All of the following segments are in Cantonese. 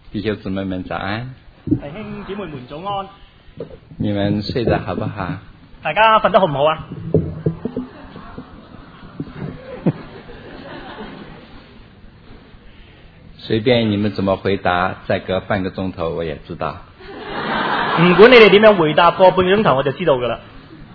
弟兄姊妹们早安， 弟兄姊妹們早安。 你们睡得好不好？ 大家瞓得好唔好啊？ 随便你们怎么回答，再隔半个钟头我也知道。 唔管你哋點樣回答，過半個鐘頭我就知道㗎啦。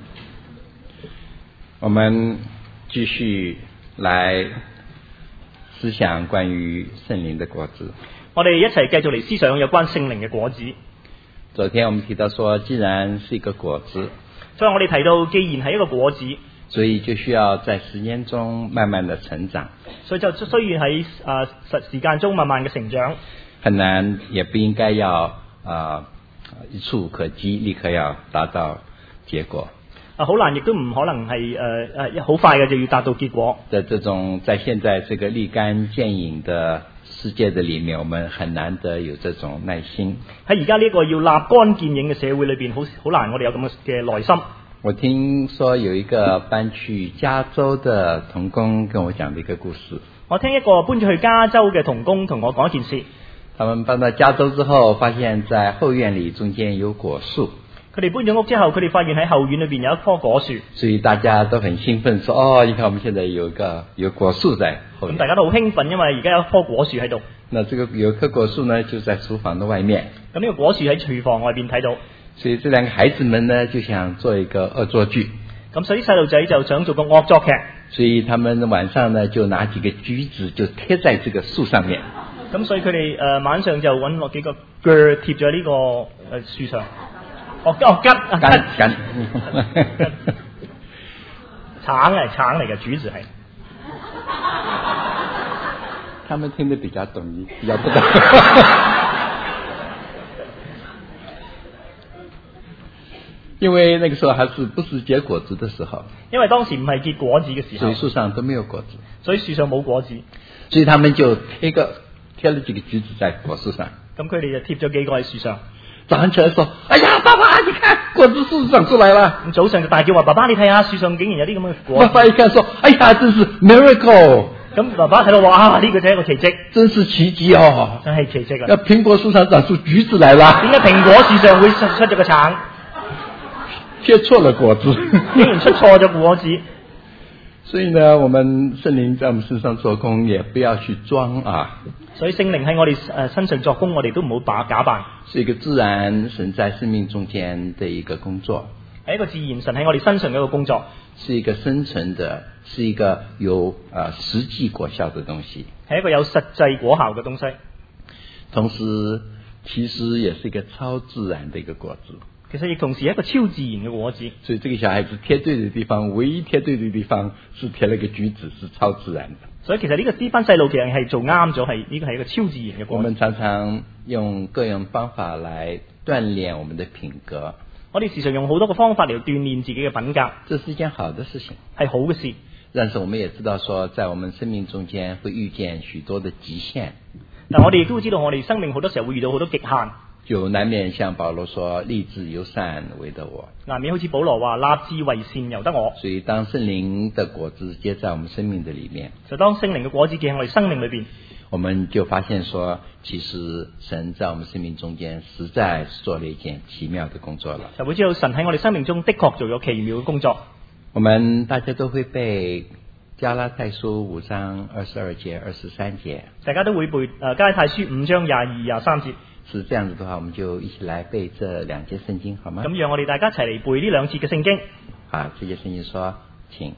我们继续来思想关于圣灵的果子。 我哋一齊繼續嚟思想有關聖靈嘅果子。 昨天我们提到說，既然是一個果子， 所以我哋提到，既然係一個果子， 所以就需要在時間中慢慢的成長。 所以就需要喺時間中慢慢嘅成長。 很難，也不應該要一觸可及，立刻要達到結果。 好難，亦都唔可能係好快嘅就要達到結果。 在現在這個立竿見影的世界的裡面，我們很難得有這種耐心。 喺而家呢個要立竿見影嘅社會裏邊，好難我哋有咁嘅耐心。 我聽說有一個搬去加州的同工跟我講的一個故事。 我聽一個搬咗去加州嘅同工同我講一件事。 他們搬到加州之後，發現在後院裡中間有果樹。 佢哋搬咗屋之後，佢哋發現喺後院裏邊有一棵果樹， 所以大家都很興奮，說：哦，你看我們現在有果樹在後面。 咁大家都好興奮，因為而家有一棵果樹喺度。 那這個有一棵果樹呢，就在廚房的外面。 咁呢個果樹喺廚房外邊睇到。 所以這兩個孩子們呢，就想做一個惡作劇。 咁所以細路仔就想做個惡作劇。 所以他們晚上呢，就拿幾個橘子就貼在這個樹上面。 咁所以佢哋晚上就揾落幾個鋸貼咗呢個樹上。桔橙嚟嘅，橘子係。 他們聽得比較懂，比較不懂。因為那個時候還是不是結果子的時候。 因為當時唔係結果子嘅時候。 所以樹上都沒有果子。 所以樹上冇果子。 所以他們就貼了幾個橘子在果樹上。 咁佢哋就貼咗幾個喺樹上。 早上起來說：哎呀，爸爸，你看果子樹長出來了。 咁早上就大叫話：爸爸，你睇下樹上竟然有啲咁嘅果。 爸爸一看說：哎呀，真是 miracle。 咁爸爸睇到話：啊，呢個就係一個奇蹟， 真是奇蹟哦！ 真係奇蹟啊！ 那蘋果樹上長出橘子來了。 點解蘋果樹上會出咗個橙？ 貼錯了果子， 竟然出錯咗果子。 所以呢，我們聖靈在我們身上做工，也不要去裝啊。 所以聖靈喺我哋身上作工，我哋都唔好假扮。 是一個自然神在生命中間的一個工作， 係一個自然神喺我哋身上嘅一個工作， 是一個生存的，是一個有實際果效的東西， 係一個有實際果效嘅東西。 同時，其實也是一個超自然的一個果子。 其實亦同時係一個超自然嘅果子。 所以這個小孩子貼對的地方，唯一貼對的地方是貼了個橘子，是超自然的。 所以其實呢班細路其實係做啱咗，呢個係一個超自然嘅果子。 我們常常用各樣方法來鍛鍊我們的品格。 我哋時常用好多個方法嚟鍛鍊自己嘅品格。 這是一件好的事情， 係好嘅事。 但是我們也知道說，在我們生命中間會遇見許多的極限。 但我哋亦都會知道，我哋生命好多時候會遇到好多極限。 就難免像保羅說，立志由善為得我。 難免好似保羅話，立志為善由得我。 所以當聖靈的果子結在我們生命的裡面， 就當聖靈嘅果子結喺我哋生命裏邊， 我們就發現說，其實神在我們生命中間實在做了一件奇妙的工作了。 就會知道神喺我哋生命中的確做咗奇妙嘅工作。 我們大家都會背加拉太書5章22節23節， 大家都會背加拉太書5章22、23節。 是這樣子的話，我們就一起來背這兩節聖經，好嗎？ 咁讓我哋大家一齊嚟背呢兩節嘅聖經。 好，這節聖經說，請。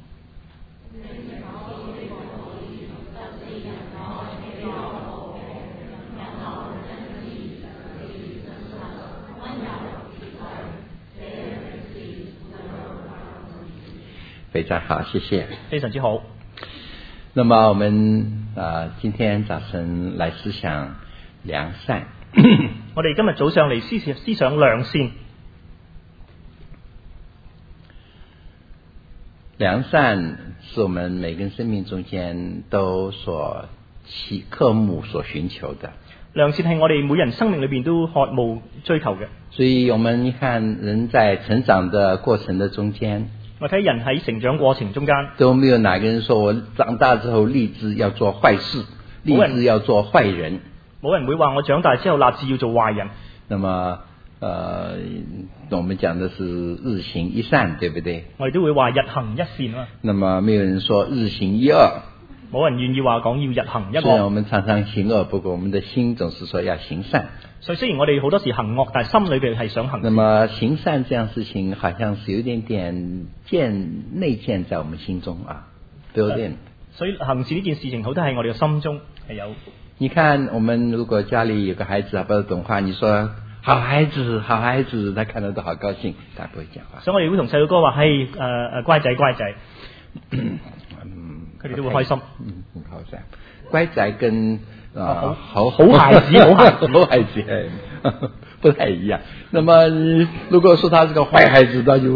非常好，謝謝。 非常之好。 那麼我們今天早晨來思想良善。 我哋今日早上嚟思想良善。 良善是我們每個人生命中間都渴慕所尋求的。 良善係我哋每人生命裏邊都渴慕追求嘅。 所以我們一看人在成長的過程的中間， 我睇人喺成長過程中間， 都沒有哪個人說我長大之後立志要做壞事，立志要做壞人。 冇人會話我長大之後立志要做壞人。 那麼我們講的是日行一善，對不對？ 我哋都會話日行一善啊。 那麼沒有人說日行一惡。 冇人願意話講要日行一惡。 雖然我們常常行惡，不過我們的心總是說要行善。 所以雖然我哋好多時行惡，但係心裏邊係想行善。 那麼行善這樣事情，好像是有點內建在我們心中啊，對不對？ 所以行善呢件事情，好多喺我哋嘅心中係有。 你看，我們如果家裏有個孩子，不懂話，你說好孩子，好孩子，他看到都好高興，他不會講話。 所以我哋會同細路哥話：嘿，乖仔，乖仔。佢哋都會開心。 好仔，乖仔跟好孩子，好孩子， 不太一樣。那麼如果說他是個壞孩子，那就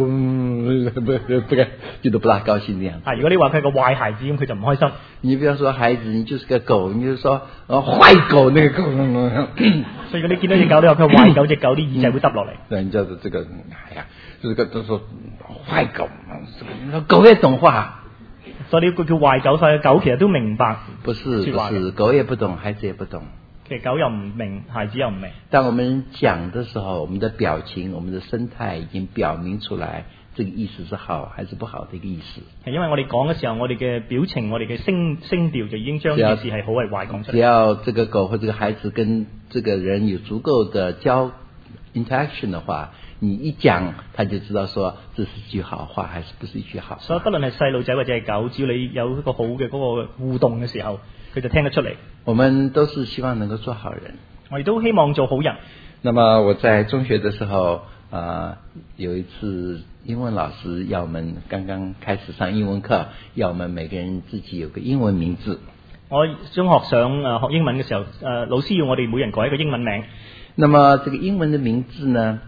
覺得不大高興這樣。 如果你話佢係個壞孩子，咁佢就唔開心。 你不要說孩子，你就是個狗，你就說壞狗那個狗。 所以如果你見到隻狗，你話佢係壞狗，隻狗啲耳仔會耷落嚟。 人家的這個，哎呀，這個都說壞狗，狗也懂話。 所以呢個叫壞狗，所以狗其實都明白。 不是，狗也不懂，孩子也不懂。 其實狗又唔明，孩子又唔明。 當我們講的時候，我們的表情、我們的生態已經表明出來，這個意思是好還是不好的一個意思。 係因為我哋講嘅時候，我哋嘅表情、我哋嘅聲調就已經將件事係好係壞講出嚟。 只要這個狗或這個孩子跟這個人有足夠的interaction 的話，你一講，他就知道說這是一句好話，還是不是一句好話。 所以不論係細路仔或者係狗，只要你有一個好嘅嗰個互動嘅時候，佢就聽得出嚟。 我們都是希望能夠做好人， 我哋都希望做好人。 那麼我在中學的時候，有一次英文老師要我們剛剛開始上英文課，要我們每個人自己有個英文名字。 我中學上學英文嘅時候，老師要我哋每人改一個英文名。 那麼這個英文的名字呢，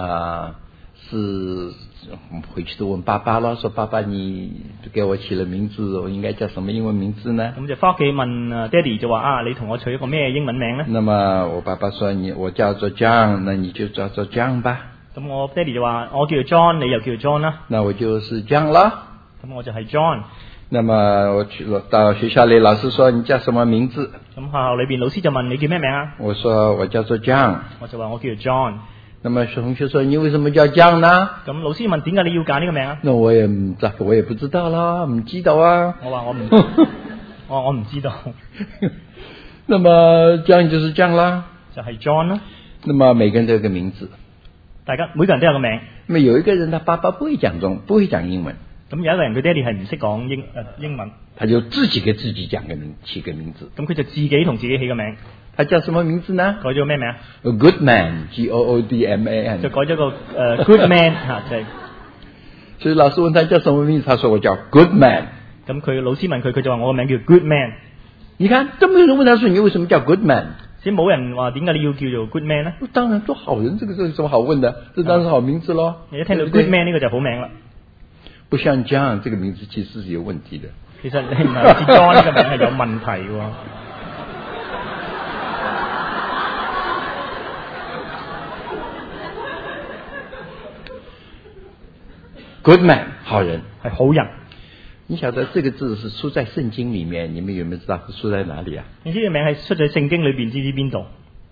是回去都問爸爸咯，說爸爸你給我起了名字，我應該叫什麼英文名字呢？ 咁就翻屋企問爹哋就話你同我取一個咩英文名呢？ 那麼我爸爸說我叫做 John， 那你就叫做 John 吧。 咁我爹哋就話我叫做 John， 你又叫做 John 啦。 那我就是 John 啦。 咁我就係 John。 那麼我去到學校裏，老師說你叫什麼名字？ 咁學校裏邊老師就問你叫咩名啊？ 我說我叫做 John。 我就話我叫做 John。 那麼同學說你為什麼叫 John 呢？ 咁老師問點解你要揀呢個名啊？ 那我也不知道啦，唔知道啊。 我話我唔知道。 那麼 John 就是 John 啦， 就係 John 啦。 那麼每個人都有個名字， 大家每個人都有個名。 那麼有一個人他爸爸不會講英文。 咁有一個人佢爹哋係唔識講英文， 他就自己給自己起個名字。 咁佢就自己同自己起個名。 他叫什麼名字呢？ 改咗個咩名啊 ？Good Man， Goodman， 就改咗個Good Man 嚇，就係。 所以老師問他叫什麼名字，他說我叫 Good Man。 咁佢老師問佢就話我個名叫 Good Man。 你看，都沒有人問他說你為什麼叫 Good Man？ 先冇人話點解你要叫做 Good Man 呢？ 當然做好人，這個有什麼好問的？這當然是好名字咯。 你一聽到 Good Man 呢個就好名啦。 不像 John 這個名字其實是有問題的。 其實你唔係 John 呢個名係有問題喎。 Good man， 好人， 係好人。 你曉得這個字是出在聖經裏面，你們有沒有知道是出在哪裏啊？ 你知個名係出在聖經裏邊，知邊度？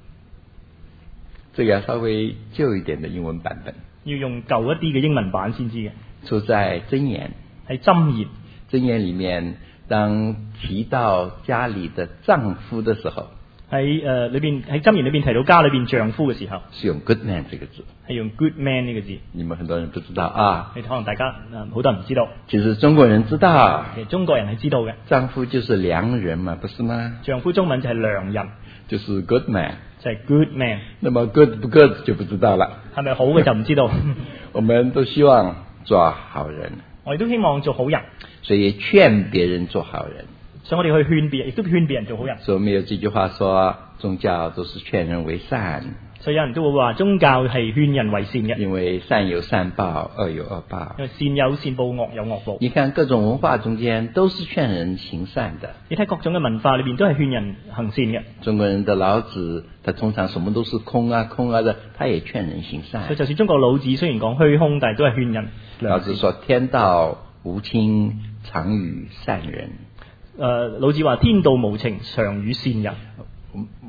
這個要稍微舊一點的英文版本。 要用舊一啲嘅英文版先知嘅。 出在箴言。 係箴言。 箴言裏面，當提到家裏的丈夫的時候，喺箴言裏邊提到家裏邊丈夫嘅時候， 是用 good man 這個字， 係用 good man 呢個字。 你們很多人不知道啊， 你可能大家好多人唔知道。 其實中國人知道， 其實中國人係知道嘅。 丈夫就是良人嘛，不是嗎？ 丈夫中文就係良人， 就是 good man， 就係 good man。 那麼 good 不 good 就不知道了。 係咪好嘅就唔知道。 我們都希望做好人， 我哋都希望做好人， 所以勸別人做好人。 所以我哋去勸別人，亦都勸別人做好人。 所以我們有這句話說，宗教都是勸人為善。 所以有人都會話宗教係勸人為善嘅。 因為善有善報，惡有惡報。 因為善有善報，惡有惡報。 你看各種文化中間都是勸人行善的。 你睇各種嘅文化裏邊都係勸人行善嘅。 中國人的老子，他通常什麼都是空啊空啊的，他也勸人行善。 所以就算中國老子雖然講虛空，但係都係勸人。 老子說：天道無情，常與善人。 老子話天道無情，常與善人。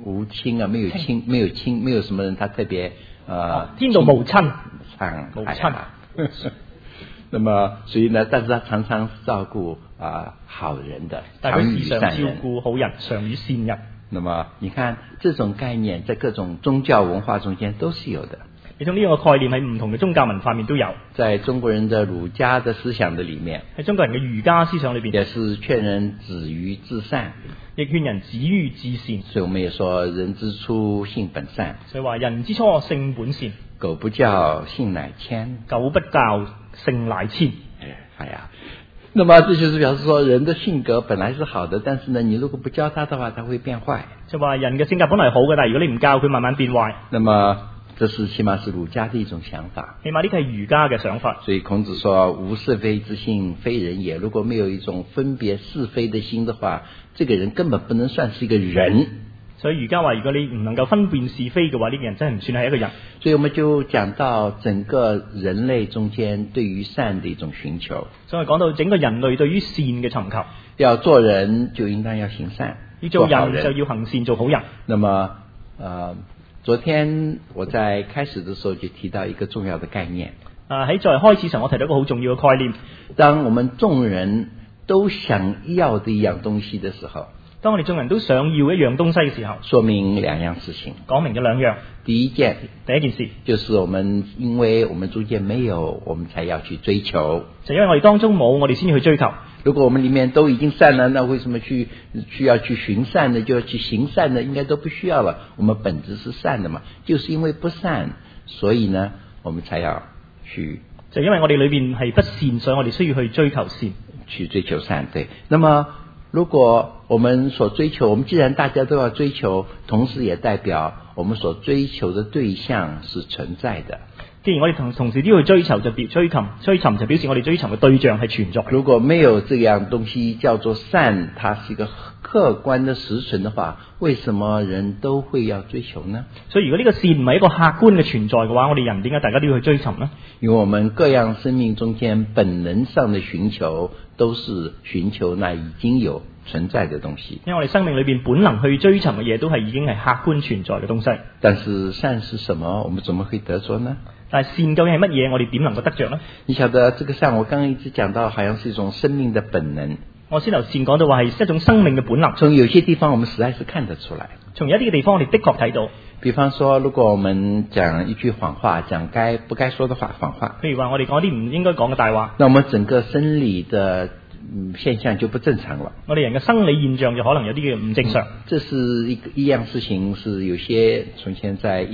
無親啊，沒有什麼人他特別天道無親， 無親。那麼所以呢，但是他常常照顧好人的， 但係佢時常照顧好人，常與善人。 那麼你看這種概念在各種宗教文化中間都是有的。 你從呢個概念喺唔同嘅宗教文化面都有。 在中國人的儒家的思想的裡面， 喺中國人嘅儒家思想裏邊， 也是勸人止於至善， 亦勸人止於至善。 所以我們也說人之初性本善， 所以話人之初性本善， 苟不教性乃遷， 苟不教性乃遷。 哎呀，那麼這就是表示說人的性格本來是好的，但是呢，你如果不教他的話，他會變壞。 就話人嘅性格本來好嘅，但係如果你唔教佢，慢慢變壞。 那麼這是起碼是儒家的一種想法， 起碼呢個係儒家嘅想法。 所以孔子說無是非之心非人也，如果沒有一種分別是非的心的話，這個人根本不能算是一個人。 所以儒家話如果你唔能夠分辨是非嘅話，呢個人真係唔算係一個人。 所以我們就講到整個人類中間對於善的一種尋求。 所以講到整個人類對於善嘅尋求， 要做人就應當要行善， 要做人就要行善做好人。 那麼昨天我在開始的時候就提到一個重要的概念。 喺在開始時我提到一個好重要嘅概念。 當我們眾人都想要的一樣東西的時候， 當我哋眾人都想要一樣東西嘅時候， 說明兩樣事情。 講明咗兩樣。第一件事就是因為我們中間沒有，我們才要去追求。 就因為我哋當中冇，我哋先去追求。 如果我們裡面都已經善了，那為什麼需要去尋善呢？就要去行善呢？應該都不需要了。我們本質是善的嘛，就是因為不善，所以呢，我們才要去。 就因為我哋裏邊係不善，所以我哋需要去追求善。 去追求善，對。那麼如果我們所追求，我們既然大家都要追求，同時也代表我們所追求的對象是存在的。 既然我哋同時都要去追尋，就追尋就表示我哋追尋嘅對象係存在。 如果沒有這樣東西叫做善，它是一個客觀的實存的話，為什麼人都會要追求呢？ 所以如果呢個善唔係一個客觀嘅存在嘅話，我哋人點解大家都要去追尋呢？ 因為我們各樣生命中間本能上的尋求，都是尋求那已經有存在的東西。 因為我哋生命裏邊本能去追尋嘅嘢，都係已經係客觀存在嘅東西。 但是善是什麼？我們怎麼會得着呢？ 但係善究竟係乜嘢？我哋點能夠得着呢？ 你曉得這個善，我剛剛一直講到，好像是一種生命的本能。 我先頭先講到話係一種生命嘅本能。 從有些地方我們實在是看得出來。 從有一啲嘅地方我哋的確睇到。 比方說，如果我們講一句謊話，講不該說的話，謊話。譬如話我哋講啲唔應該講嘅大話， 那我們整個生理的現象就不正常了。 我哋人嘅生理現象就可能有啲嘅唔正常。 這是一樣事情，是有些從前在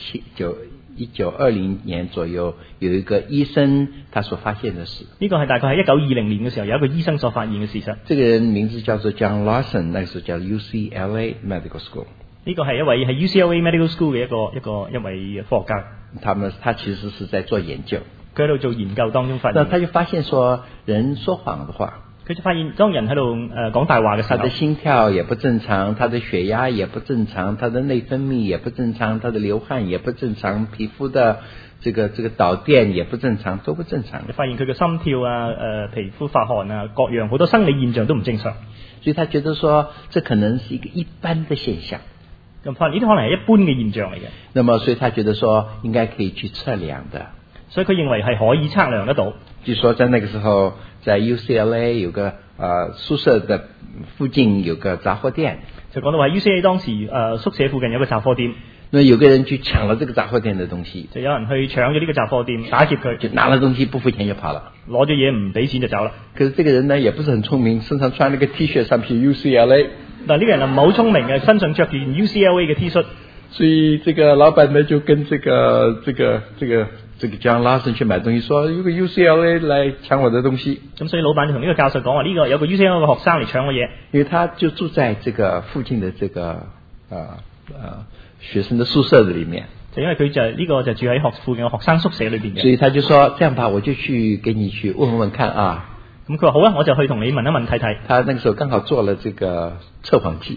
1920年左右，有一個醫生他所發現的事。 呢個係大概喺1920年嘅時候，有一個醫生所發現嘅事實。 這個人名字叫做 John Lawson，那個時候叫 UCLA Medical School。 呢個係一位係 UCLA Medical School 嘅一位科學家。 他其實是在做研究。 佢喺度做研究當中發現。 那他就發現說，人說謊的話。 佢就發現當人喺度講大話嘅時候， 他的心跳也不正常，他的血壓也不正常，他的內分泌也不正常，他的流汗也不正常，皮膚的這個導電也不正常，都不正常。 你發現佢嘅心跳啊、皮膚發汗啊，各樣好多生理現象都唔正常。 所以他覺得說，這可能是一個一般的現象。 咁發現呢啲可能係一般嘅現象嚟嘅。 那麼所以他覺得說，應該可以去測量的。 所以佢認為係可以測量得到。 據說在那個時候，在 UCLA 有個宿舍的附近有個雜貨店。 就講到話 UCLA 當時宿舍附近有個雜貨店。 那有個人去搶了這個雜貨店的東西。 就有人去搶咗呢個雜貨店，打劫佢。 就拿了東西不付錢就跑了。 攞咗嘢唔俾錢就走啦。 可是這個人呢，也不是很聰明，身上穿了個 T 恤，上面寫 UCLA。 但呢個人唔係好聰明嘅，身上着件 UCLA 嘅 T 恤。 所以這個老闆呢就跟這個 John Lawson 去買東西，說有個 UCLA 來搶我的東西。 咁所以老闆就同呢個教授講話，呢個有個 UCLA 嘅學生嚟搶我嘢。 因為他就住在這個附近的這個學生的宿舍的裏面。 就因為佢就呢個就住喺附近嘅學生宿舍裏邊嘅。 所以他就說：這樣吧，我就去給你去問問看啊。咁佢話好啊，我就去同你問一問睇睇。 他那個時候剛好做了這個測謊劑。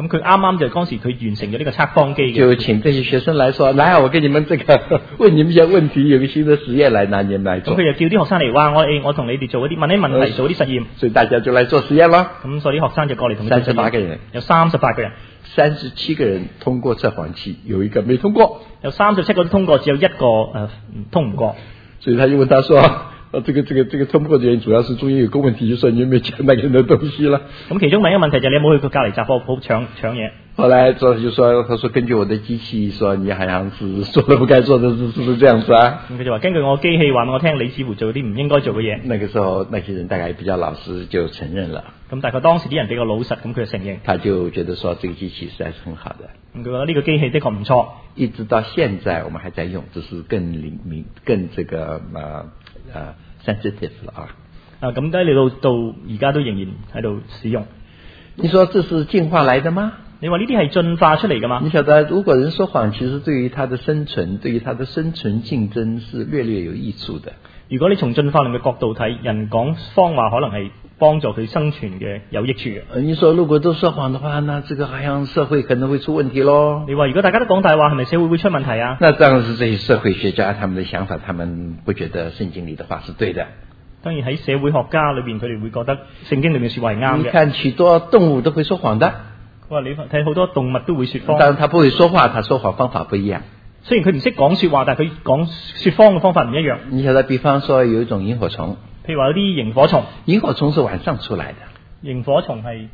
咁佢啱啱就嗰時佢完成咗呢個測謊機嘅。 就請這些學生來說，來，我跟你們這個問你們一些問題，有個新的實驗來拿你們來做。 咁佢就叫啲學生嚟話我同你哋做一啲問問題，做啲實驗。 所以大家就來做實驗咯。 咁所以啲學生就過嚟同佢做實驗。 38個人， 有38個人 ，37個人通過測謊期，有一個沒通過。 有37個都通過，只有一個通唔過。 所以他就問他說。這個通不過的原因，主要是中間有個問題，就說你有沒有搶那個人的東西了。 咁其中另一個問題就係你有冇去佢隔離雜貨鋪搶嘢。 後來就說，他說根據我的機器說，你好像是做了不該做的事，是不是這樣子啊？ 咁佢就話根據我機器話俾我聽，你似乎做啲唔應該做嘅嘢。 那個時候那些人大概比較老實，就承認了。 咁大概當時啲人比較老實，咁佢就承認。 他就覺得說，這個機器實在是很好的。 咁佢覺得呢個機器的確唔錯。 一直到現在我們還在用，只是更靈敏、更這個sensitive 了啊！ 咁低你到而家都仍然喺度使用。 你說這是進化來的嗎？ 你話呢啲係進化出嚟㗎嘛？ 你曉得，如果人說謊，其實對於他的生存，對於他的生存競爭是略略有益處的。 如果你從進化論嘅角度睇，人講謊話可能係幫助佢生存嘅有益處嘅。 你說如果都說謊的話，那這個好像社會可能會出問題咯。 你話如果大家都講大話，係咪社會會出問題啊？ 那當然是這些社會學家他們的想法，他們不覺得聖經裏的話是對的。 當然喺社會學家裏邊，佢哋會覺得聖經裏面說話係啱嘅。 你看許多動物都會說謊的。 佢話你睇好多動物都會說謊。 當然，他不會說話，他說謊方法不一樣。 雖然佢唔識講說話，但係佢講說謊嘅方法唔一樣。 你曉得，比方說有一種螢火蟲， 譬如話有啲螢火蟲。 螢火蟲是晚上出來的。 螢火蟲係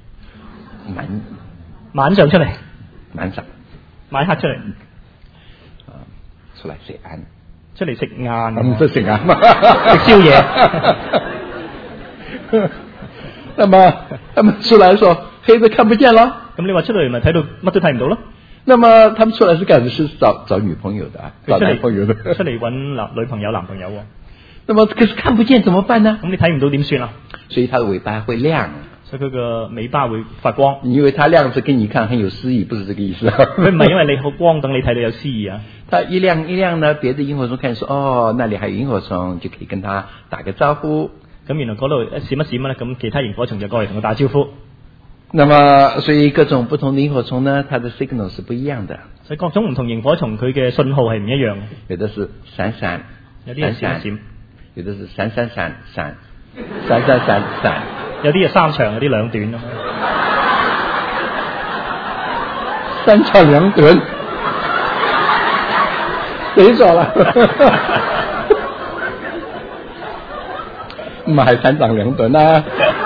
晚上出嚟。 晚上。 晚黑出嚟。 出來食晏。 出嚟食晏。 咁即食晏嘛？ 食宵夜。 那麼他們出來的時候，黑的看不見了。 咁你話出嚟咪睇到乜都睇唔到咯？ 那麼他們出來是幹的是找女朋友的，找男朋友的。 出嚟揾女朋友男朋友。 那麼可是看不見怎麼辦呢？ 咁你睇唔到點算啊？ 所以它的尾巴會亮。 所以佢個尾巴會發光。 你以為它亮着給你看很有詩意，不是這個意思。 佢唔係因為你好光等你睇到有詩意啊。 它一亮呢，別的螢火蟲看說，哦，那裡還有螢火蟲，就可以跟它打個招呼。 咁原來嗰度一閃一閃咧，咁其他螢火蟲就過嚟同佢打招呼。 那麼所以各種不同的螢火蟲呢，它的 signal 是不一樣的。 所以各種唔同螢火蟲佢嘅信號係唔一樣嘅。 有的是閃閃， 有啲係閃閃， 有的是閃閃閃閃，閃閃閃閃。 有啲係三長，有啲兩短咯。 三長兩短，死咗啦！唔係三長兩短啦，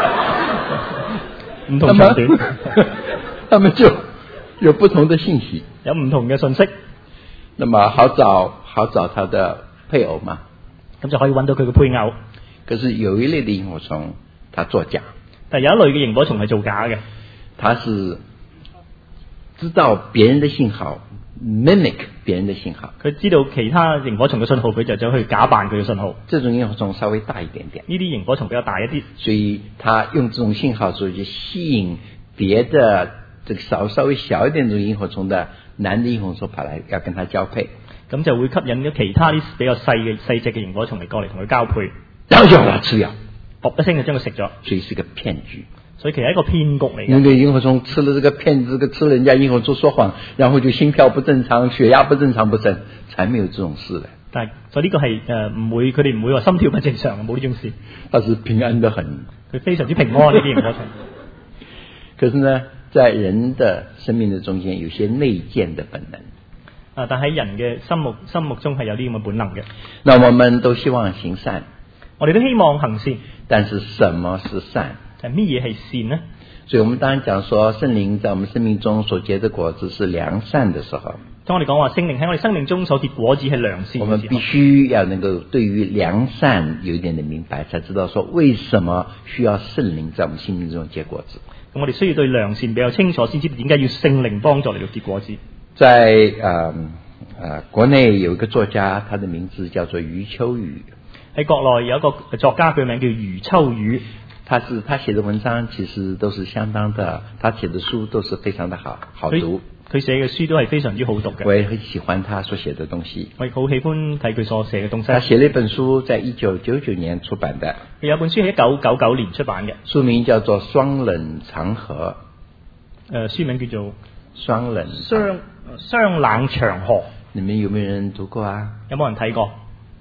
唔同長短， 他們就有不同的信息， 有唔同嘅信息。 那麼好找他的配偶嘛， 咁就可以揾到佢嘅配偶。 可是有一類的螢火蟲，它作假。 但係有一類嘅螢火蟲係造假嘅， 它是知道別人的信號 ，mimic 別人的信號。 佢知道其他螢火蟲嘅信號，佢就走去假扮佢嘅信號。 這種螢火蟲稍微大一點點， 呢啲螢火蟲比較大一啲， 所以它用這種信號，所以就吸引別的這個稍微小一點這種螢火蟲的男的螢火蟲跑來要跟它交配， 咁就會吸引咗其他啲比較細隻嘅螢火蟲嚟過嚟同佢交配， 然後就把它吃掉， 噗一聲就將佢食咗， 所以是個騙局。 所以其實係一個騙局嚟嘅。 那個螢火蟲吃了這個騙子，吃了人家螢火蟲說謊，然後就心跳不正常、血壓不正常不成，才沒有這種事的。 但係所以呢個係唔會，佢哋唔會話心跳不正常，冇呢種事。 它是平安得很， 佢非常之平安呢啲螢火蟲。 可是呢，在人的生命的中間，有些內建的本能。 但喺人嘅心目中係有啲咁嘅本能嘅。 那我們都希望行善， 我哋都希望行善， 但是什麼是善？ 係乜嘢係善呢？ 所以我們當然講說，聖靈在我們生命中所結的果子是良善的時候， 當我哋講話聖靈喺我哋生命中所結果子係良善嘅時候， 我們必須要能夠對於良善有一點的明白，才知道說為什麼需要聖靈在我們生命中結果子。 咁我哋需要對良善比較清楚，先知道點解要聖靈幫助嚟到結果子。 在國內有一個作家，他的名字叫做余秋雨。 喺國內有一個作家，佢名叫余秋雨。 他寫的文章其實都是相當的，他寫的書都是非常的好讀。 佢寫嘅書都係非常之好讀嘅。 我也很喜歡他所寫的東西。 我亦好喜歡睇佢所寫嘅東西。 他寫了一本書，在1999年出版的。 佢有本書喺1999年出版嘅， 書名叫做《雙冷長河》。 書名叫做雙冷雙冷長河， 你們有沒有人讀過啊？ 有冇人睇過？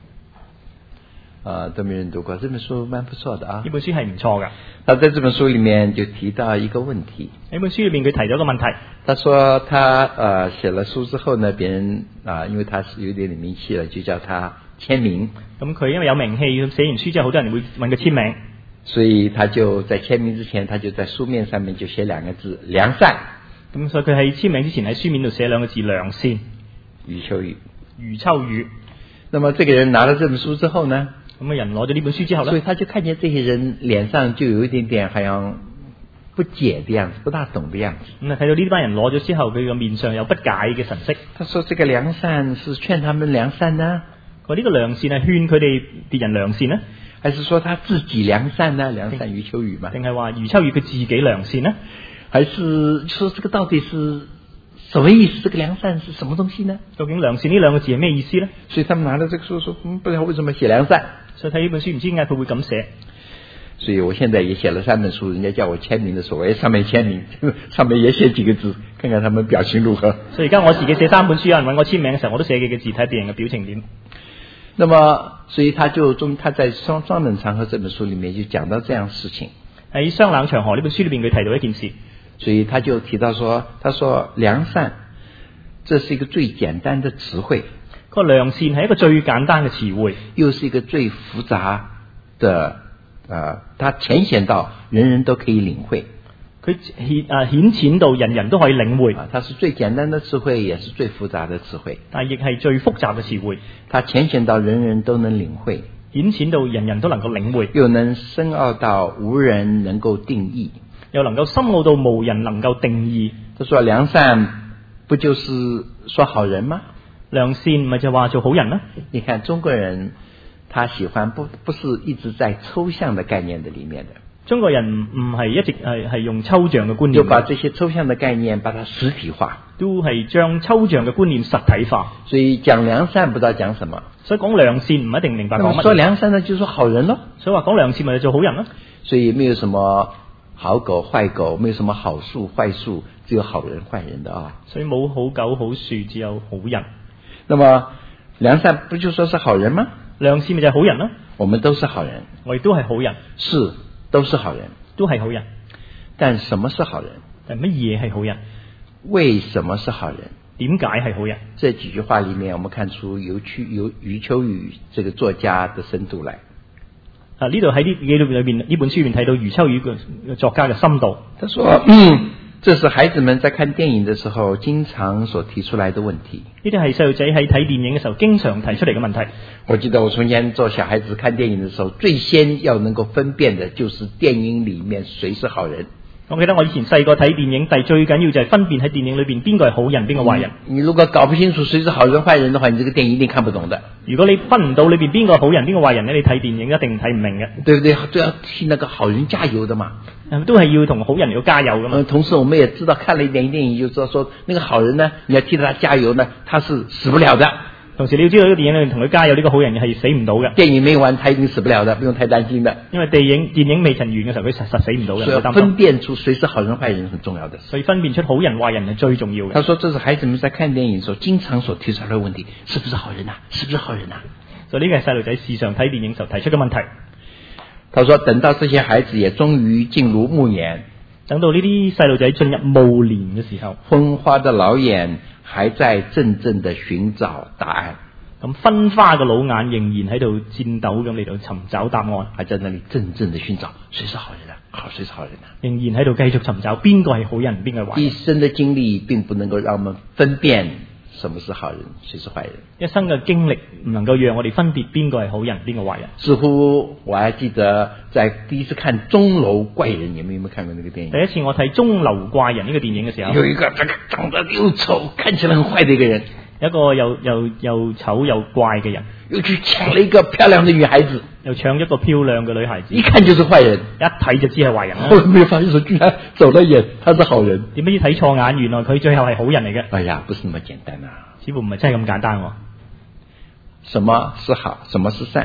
都沒人讀過，這本書蠻不錯的啊。 呢本書係唔錯㗎。 他在這本書裡面就提到一個問題。 呢本書裏面佢提咗個問題。 他說他寫了書之後呢，別人因為他是有點名氣了，就叫他簽名。 咁佢因為有名氣，寫完書之後，好多人會問佢簽名。 所以他就在簽名之前，他就在書面上面就寫兩個字良善。 咁所以佢喺簽名之前喺書面度寫兩個字良善。 余秋雨。 余秋雨。 那麼這個人拿了這本書之後呢？ 咁人攞咗呢本書之後呢， 所以他就看見這些人臉上就有一點點好像不解的樣子，不大懂的樣子。 咁睇到呢班人攞咗之後，佢個面上有不解嘅神色。 他說：這個良善是勸他們良善呢？ 佢呢個良善係勸佢哋別人良善呢？ 還是說他自己良善呢？良善余秋雨嘛？ 定係話余秋雨佢自己良善呢？ 還是說這個到底是什麼意思？這個良善是什麼東西呢？ 究竟良善呢兩個字係咩意思呢？ 所以他們拿了這個書說，不知道為什麼寫良善。 所以睇呢本書唔知點解佢會咁寫。 所以我現在也寫了3本書，人家叫我簽名的時候，我也上面簽名，上面也寫幾個字，看看他們表情如何。 所以而家我自己寫3本書，有人揾我簽名嘅時候，我都寫幾個字，睇別人嘅表情點。 那麼，所以他在雙冷長河這本書裡面就講到這樣事情。 喺雙冷長河呢本書裏邊，佢提到一件事， 所以他就提到說，他說良善，這是一個最簡單的詞彙。 個良善係一個最簡單嘅詞彙， 又是一個最複雜的，它淺顯到人人都可以領會。 佢顯淺到人人都可以領會。 它是最簡單的詞彙，也是最複雜的詞彙。 但亦係最複雜嘅詞彙。 它淺顯到人人都能領會， 顯淺到人人都能夠領會， 又能深奧到無人能夠定義， 又能夠深奧到無人能夠定義。 他說良善不就是說好人嗎？ 良善咪就話做好人啦。 你看中國人，他喜歡不是一直在抽象的概念的裡面的。 中國人唔係一直係用抽象嘅觀念， 就把這些抽象的概念把它實體化， 都係將抽象嘅觀念實體化。 所以講良善不知道講什麼， 所以講良善唔一定明白講乜。 說良善呢，就說好人咯。 所以話講良善咪做好人咯。 所以沒有什麼好狗壞狗，沒有什麼好樹壞樹，只有好人壞人的啊。 所以冇好狗好樹，只有好人。 那麼良善不就說是好人嗎？ 良善咪就係好人咯。 我們都是好人， 我亦都係好人， 是都是好人， 都係好人。 但什麼是好人？ 但乜嘢係好人？ 為什麼是好人？ 點解係好人？這幾句話裡面，我們看出余秋雨這個作家的深度來。 呢度喺裏邊呢本書裏面睇到余秋雨嘅作家嘅深度。 他說：這是孩子們在看電影的時候經常所提出來的問題。 呢啲係細路仔喺睇電影嘅時候經常提出嚟嘅問題。 我記得我從前做小孩子看電影的時候，最先要能夠分辨的就是電影裡面誰是好人。 我記得我以前細個睇電影，但最緊要就係分辨喺電影裏邊邊個係好人，邊個壞人。 你如果搞不清楚誰是好人壞人的話，你這個電影一定看不懂的。 如果你分唔到裏邊邊個好人邊個壞人咧，你睇電影一定睇唔明嘅。 對不對？都要替那個好人加油的嘛。 都係要同好人嚟到加油噶嘛。 同時我們也知道，看了一點電影就知道說，那個好人呢，你要替他加油呢，他是死不了的。 同時你要知道呢個電影裏面同佢加油呢個好人係死唔到嘅。 電影沒完，他一定死不了的，不用太擔心的。 因為電影未曾完嘅時候，佢實死唔到嘅。 所以分辨出誰是好人壞人很重要的。 所以分辨出好人壞人係最重要嘅。 他說這是孩子們在看電影的時候經常所提出來的問題，是不是好人啊？是不是好人啊？ 所以呢個係細路仔時常睇電影時候提出嘅問題。 他說等到這些孩子也終於進入暮年， 等到呢啲細路仔進入暮年嘅時候， 昏花的老眼還在陣陣的尋找答案。 咁昏花嘅老眼仍然喺度顫抖咁嚟到尋找答案， 還在那裡陣陣的尋找誰是好人啊？誰是好人啊？ 仍然喺度繼續尋找邊個係好人，邊個係壞人。 一生的經歷並不能夠讓我們分辨什麼是好人，誰是壞人。 一生嘅經歷唔能夠讓我哋分別邊個係好人，邊個壞人。 似乎我還記得在第一次看《鐘樓怪人》，你們有沒有看過那個電影？ 第一次我睇《鐘樓怪人》呢個電影嘅時候， 有一個長得又醜，看起來很壞的一個人。 一個又醜又怪嘅人， 又去搶了一個漂亮的女孩子， 又搶一個漂亮嘅女孩子， 一看就是壞人， 一睇就知係壞人啦。 後來沒有發現說，居然走了眼，他是好人。 點不知睇錯眼，原來佢最後係好人嚟嘅。 哎呀，不是那麼簡單啊！ 似乎唔係真係咁簡單。 什麼是好，什麼是善？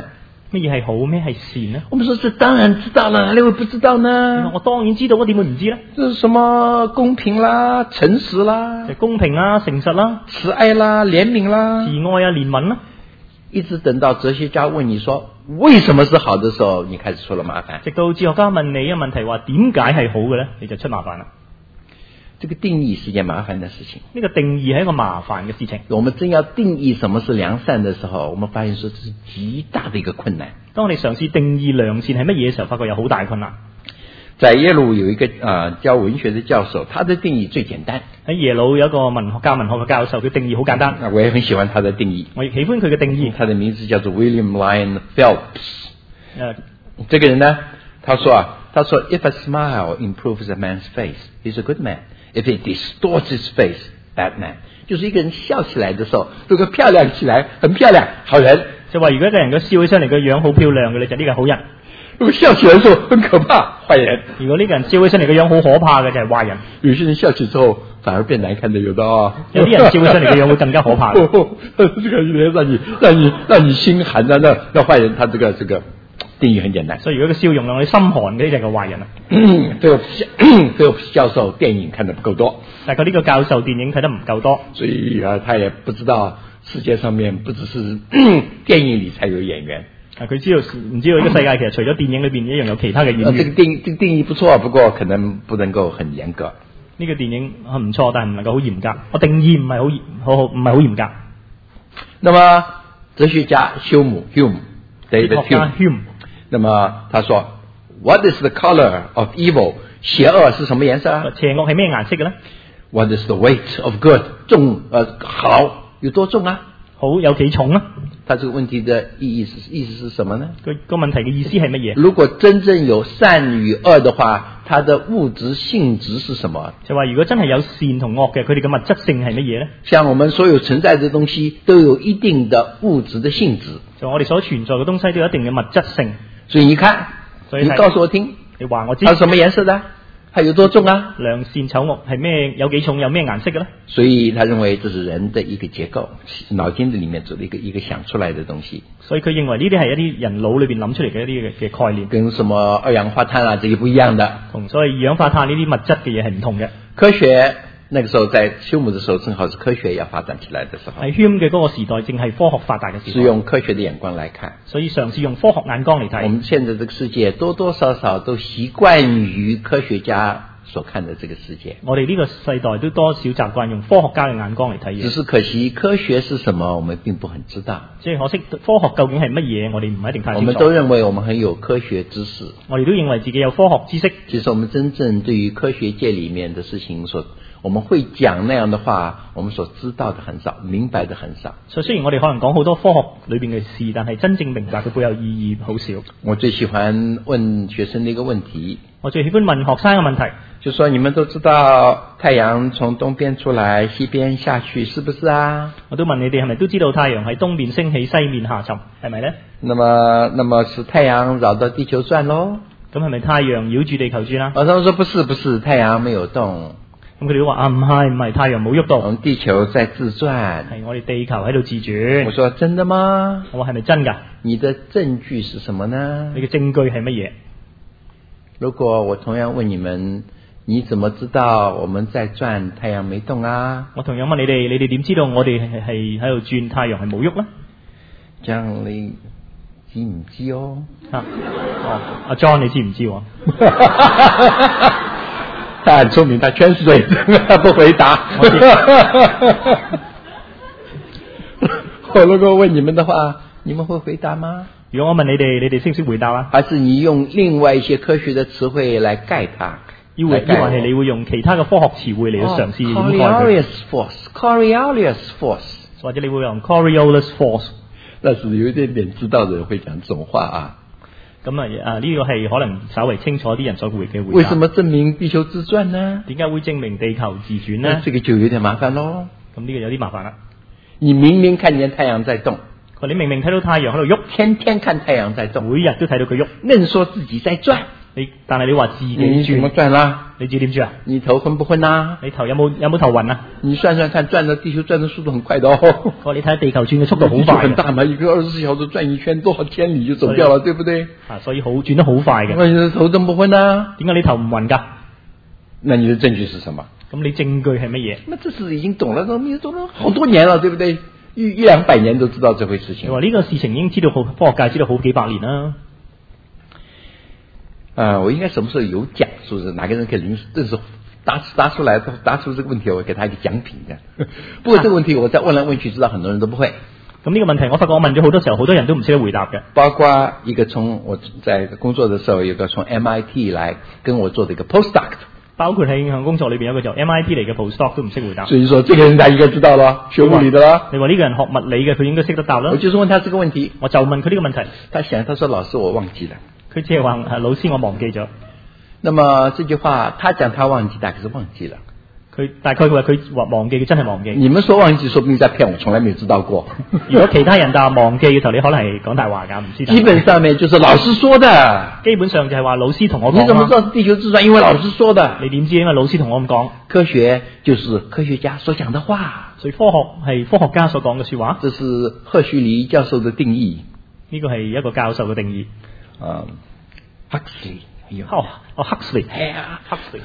乜嘢係好，咩係善呢？ 我們說這當然知道了，哪裡會不知道呢？ 我當然知道，我點會唔知呢？ 這是什麼公平啦、誠實啦、 就公平啦、誠實啦、 慈愛啦、憐憫啦， 慈愛啊、憐憫啦。 一直等到哲學家問你說為什麼是好的時候，你開始出了麻煩。 直到哲學家問你一個問題話點解係好嘅呢？你就出麻煩啦。 這個定義是件麻煩的事情。 呢個定義係一個麻煩嘅事情。 我們真要定義什麼是良善的時候，我們發現說這是極大的一個困難。 當我哋嘗試定義良善係乜嘢嘅時候，發覺有好大困難。 在耶魯有一個教文學的教授，他的定義最簡單。 喺耶魯有一個教文學嘅教授，佢定義好簡單。 我也很喜歡他的定義。 我亦喜歡佢嘅定義。 他的名字叫做 William Lyon Phelps。這個人呢，他說 If a smile improves a man's face, he's a good man. If it distorts his face, bad man. 就是一個人笑起來的時候，如果漂亮起來，很漂亮，好人。 就話如果一個人嘅笑起上嚟個樣好漂亮嘅，你就呢個好人。 如果笑起來的時候很可怕，壞人。 如果呢個人笑起上嚟個樣好可怕嘅，就係壞人。 有些人笑起之後反而變難看的，有的啊。 有啲人笑起上嚟個樣會更加可怕。 這個讓你心寒的，那壞人，他這個定義很簡單。 所以如果個笑容讓你心寒嘅，呢就係個壞人啦。 Phelps 教授電影看得不夠多， 但係佢呢個教授電影睇得唔夠多， 所以他也不知道世界上面不只是電影裏才有演員。 佢唔知道呢個世界其實除咗電影裏邊一樣有其他嘅演員。 這個定義不錯，不過可能不能夠很嚴格。 呢個電影係唔錯，但係唔能夠好嚴格。我定義唔係好嚴格。 那麼哲學家休姆 David Hume， 那麼他說 What is the color of evil？ 邪惡是什麼顏色啊？ 邪惡係咩顏色嘅呢？ What is the weight of good？ 好有多重啊？ 好有幾重啊？ 他這個問題的意思是什麼呢？ 個問題嘅意思係乜嘢？ 如果真正有善與惡的話，它的物質性質是什麼？ 就話如果真係有善同惡嘅，佢哋嘅物質性係乜嘢呢？ 像我們所有存在的東西都有一定的物質的性質。 就我哋所存在嘅東西都有一定嘅物質性。 所以你看，你告訴我聽， 你話我知， 它是什麼顏色的？它有多重啊？ 良善醜惡係咩？有幾重？有咩顏色嘅呢？ 所以他認為這是人的一個結構，腦筋裏面做的一個想出來的東西。 所以佢認為呢啲係一啲人腦裏邊諗出嚟嘅一啲嘅概念， 跟什麼二氧化碳啊，這些不一樣的。 同所謂二氧化碳呢啲物質嘅嘢係唔同嘅。 科學那個時候在休姆的時候，正好是科學要發展起來的時候。 喺休姆嘅嗰個時代，正係科學發達嘅時代。 是用科學的眼光來看， 所以嘗試用科學眼光嚟睇。 我們現在這個世界多多少少都習慣於科學家所看的這個世界。 我哋呢個世代都多少習慣用科學家嘅眼光嚟睇嘢。 只是可惜科學是什麼，我們並不很知道。 即係可惜科學究竟係乜嘢，我哋唔一定太清楚。 我們都認為我們很有科學知識， 我哋都認為自己有科學知識。 其實我們真正對於科學界裡面的事情我們會講那樣的話，我們所知道的很少，明白的很少。 所以雖然我哋可能講好多科學裏邊嘅事，但係真正明白佢背後意義好少。 我最喜歡問學生的一個問題， 我最喜歡問學生嘅問題， 就說你們都知道太陽從東邊出來，西邊下去，是不是啊？ 我都問你哋係咪都知道太陽喺東邊升起，西面下沉，係咪呢？ 那麼是太陽繞着地球轉咯？ 咁係咪太陽繞住地球轉啊？ 他們說不是，太陽沒有動。 咁佢哋都話唔係，太陽冇喐到。 我們地球在自轉。 係我哋地球喺度自轉。 我說真的嗎？ 我話係咪真㗎？ 你的證據是什麼呢？ 你嘅證據係乜嘢？ 如果我同樣問你們，你怎麼知道我們在轉，太陽沒動啊？ 我同樣問你哋點知道我哋係喺度轉，太陽係冇喐呢？ 這樣你知唔知哦？ 阿 John 你知唔知？ 他很聰明，他全是對，他不回答。我如果問你們的話，你們會回答嗎？ 如果我問你哋識唔識回答啊？ 還是你用另外一些科學的詞彙來蓋它？抑或係你會用其他嘅科學詞彙嚟去嘗試掩蓋佢 ？Coriolis force， 或者你會用 Coriolis force。 但是有一點點知道的人會講這種話啊。 咁呢個係可能稍為清楚啲人所會嘅回答。 為什麼證明地球自轉呢？ 點解會證明地球自轉呢？ 這個就有點麻煩咯。 咁呢個有啲麻煩啦。 你明明看見太陽在動， 你明明睇到太陽喺度喐， 天天看太陽在動， 每日都睇到佢喐， 硬說自己在轉， 但係你話自己你怎麼轉， 轉啦？ 你知點轉啊？ 你頭昏不昏啊？ 你頭有冇頭暈啊？ 你算算看，地球轉的速度很快的哦。 你睇下地球轉嘅速度好地球快嘅， 很大嘛，一個24小時轉一圈多少千里就走掉了，對不對？ 所以轉得好快嘅。 那你的頭怎麼不昏啊？ 點解你頭唔暈㗎？ 那你的證據是什麼？ 咁你證據係乜嘢？ 那這是已經懂了好多年了，對不對？100-200年都知道這回事情。 你話呢個事情已經知道科學界知道好幾百年啦。 我應該什麼時候有獎，是不是？哪個人可以臨時這時候答出來，答出這個問題，我給他一個獎品的。不過這個問題我再問來問去，知道很多人都不會。 咁呢個問題我發覺我問咗好多時候，好多人都唔識得回答嘅。 包括一個從我在工作的時候，有個從 MIT 來跟我做的一個 postdoc。包括喺影響工作裏邊有個就 MIT 嚟嘅 postdoc 都唔識回答。 所以說，這個人他應該知道了，學物理的啦。 你話呢個人學物理嘅，佢應該識得答啦。 我就是問他這個問題， 我就問佢呢個問題。 他說老師我忘記了。 佢只係話老師我忘記咗。 那麼這句話，他講他忘記，大概是忘記了。 大概佢話佢忘記，佢真係忘記。 你們說忘記，說不定在騙我，從來沒有知道過。 如果其他人答忘記嘅時候，你可能係講大話㗎，唔知道。 基本上面就是老師說的。基本上就係話老師同我講。 你怎麼知道是地球自轉？因為老師說的。 你點知？因為老師同我咁講。 科學就是科學家所講的話。 所以科學係科學家所講嘅説話。 這是赫胥黎教授的定義。 呢個係一個教授嘅定義。 Huxley。 Huxley， Huxley，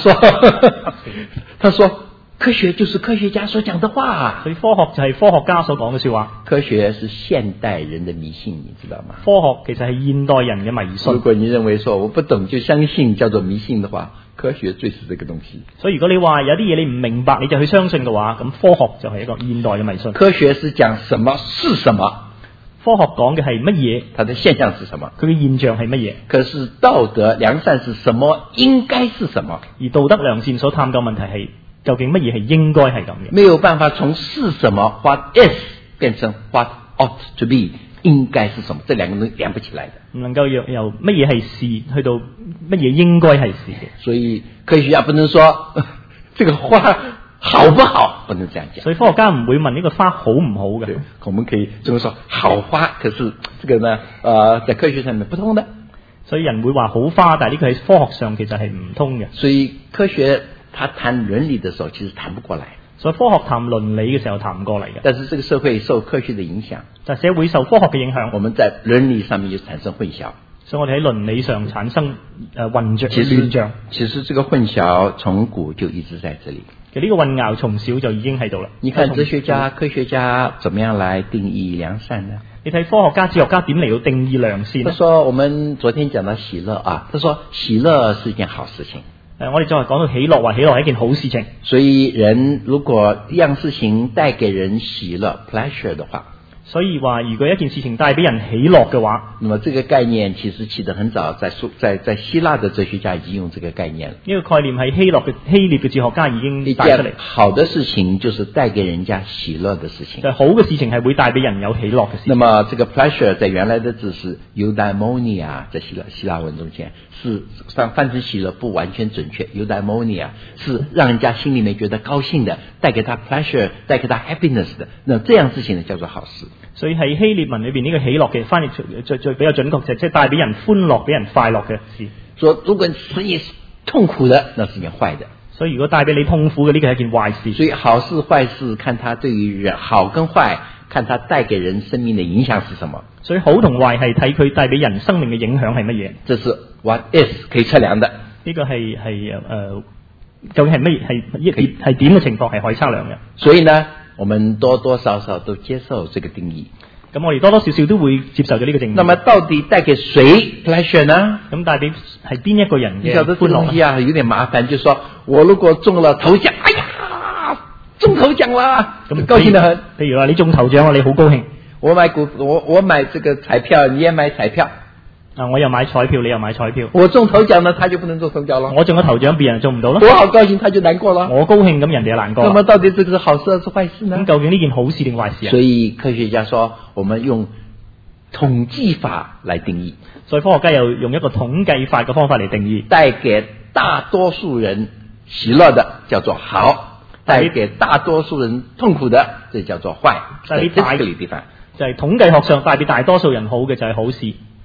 他說科學就是科學家所講的話， 所以科學就係科學家所講嘅說話。 科學是現代人的迷信，你知道嗎？ 科學其實係現代人嘅迷信。 如果你認為說我不懂就相信叫做迷信的話，科學最是這個東西。 所以如果你話有啲嘢你唔明白你就去相信嘅話，咁科學就係一個現代嘅迷信。 科學是講什麼是什麼。 科學講嘅係乜嘢？ 它的現象是什麼？ 佢嘅現象係乜嘢？ 可是道德良善是什麼？應該是什麼？ 而道德良善所探究問題係究竟乜嘢係應該係咁嘅？ 沒有辦法從是什麼 what is 變成 what ought to be 應該是什麼？這兩個東西連不起來的。 唔能夠由乜嘢係事去到乜嘢應該係事嘅。 所以科學家不能說這個花好不好，不能這樣講。 所以科學家唔會問呢個花好唔好嘅。 我們可以這麼說，好花，可是這個呢，在科學上面不通的。 所以人會話好花，但係呢個喺科學上其實係唔通嘅。 所以科學他談倫理的時候，其實談不過來。 所以科學談倫理嘅時候談唔過嚟嘅。 但是這個社會受科學的影響， 但社會受科學嘅影響， 我們在倫理上面就產生混淆。 所以我哋喺倫理上產生混淆亂象。 其實這個混淆從古就一直在這裡。 其實呢個混淆從小就已經喺度啦。 你看哲學家、科學家怎麼樣來定義良善呢？ 你睇科學家、哲學家點嚟到定義良善呢？ 他說：我們昨天講到喜樂啊，他說喜樂是一件好事情。 我哋再講到喜樂，話喜樂係一件好事情。 所以人如果一樣事情帶給人喜樂 pleasure 的話， 所以話如果一件事情帶俾人喜樂嘅話， 那麼這個概念其實起得很早，在希臘的哲學家已經用這個概念了。 呢個概念係希臘嘅哲學家已經帶出嚟。 好的事情就是帶給人家喜樂的事情。 就係好嘅事情係會帶俾人有喜樂嘅事情。 那麼這個 pleasure 在原來的字是 eudaimonia，在希臘文中間是翻成喜樂不完全準確。eudaimonia 是讓人家心裏面覺得高興的，帶給他 pleasure， 帶給他 happiness 的。那這樣事情呢叫做好事。 所以喺希臘文裏邊呢個喜樂嘅翻譯最比較準確就即係帶俾人歡樂、俾人快樂嘅事。 說如果使你痛苦的，那是一件壞的。 所以如果帶俾你痛苦嘅呢個係一件壞事。 所以好事壞事看它對於人好跟壞，看它帶給人生命的影響是什麼。 所以好同壞係睇佢帶俾人生命嘅影響係乜嘢。 這是 what is 可以測量的。 呢個係究竟係乜係點嘅情況係可以測量嘅。 所以呢，我們多多少少都接受這個定義。 咁我哋多多少少都會接受咗呢個定義。 那麼到底帶給誰 pleasure 呢？ 咁帶俾係邊一個人嘅歡樂？ 你曉得這個東西啊，有點麻煩。就是說我如果中了頭獎，哎呀，中頭獎啦，咁高興得很。 譬如話你中頭獎，你好高興。 我買這個彩票，你也買彩票。 我又買彩票，你又買彩票。 我中頭獎呢，他就不能中頭獎了。 我中咗頭獎，別人中唔到咯。 我好高興，他就難過了。 我高興，咁人哋就難過。 那麼到底這個是好事還是壞事呢？ 咁究竟呢件好事定壞事啊？ 所以科學家說，我們用統計法來定義。 所以科學家又用一個統計法嘅方法嚟定義。 帶給大多數人喜樂的叫做好，帶給大多數人痛苦的，這叫做壞。在這個地方， 就係統計學上帶俾大多數人好嘅就係好事，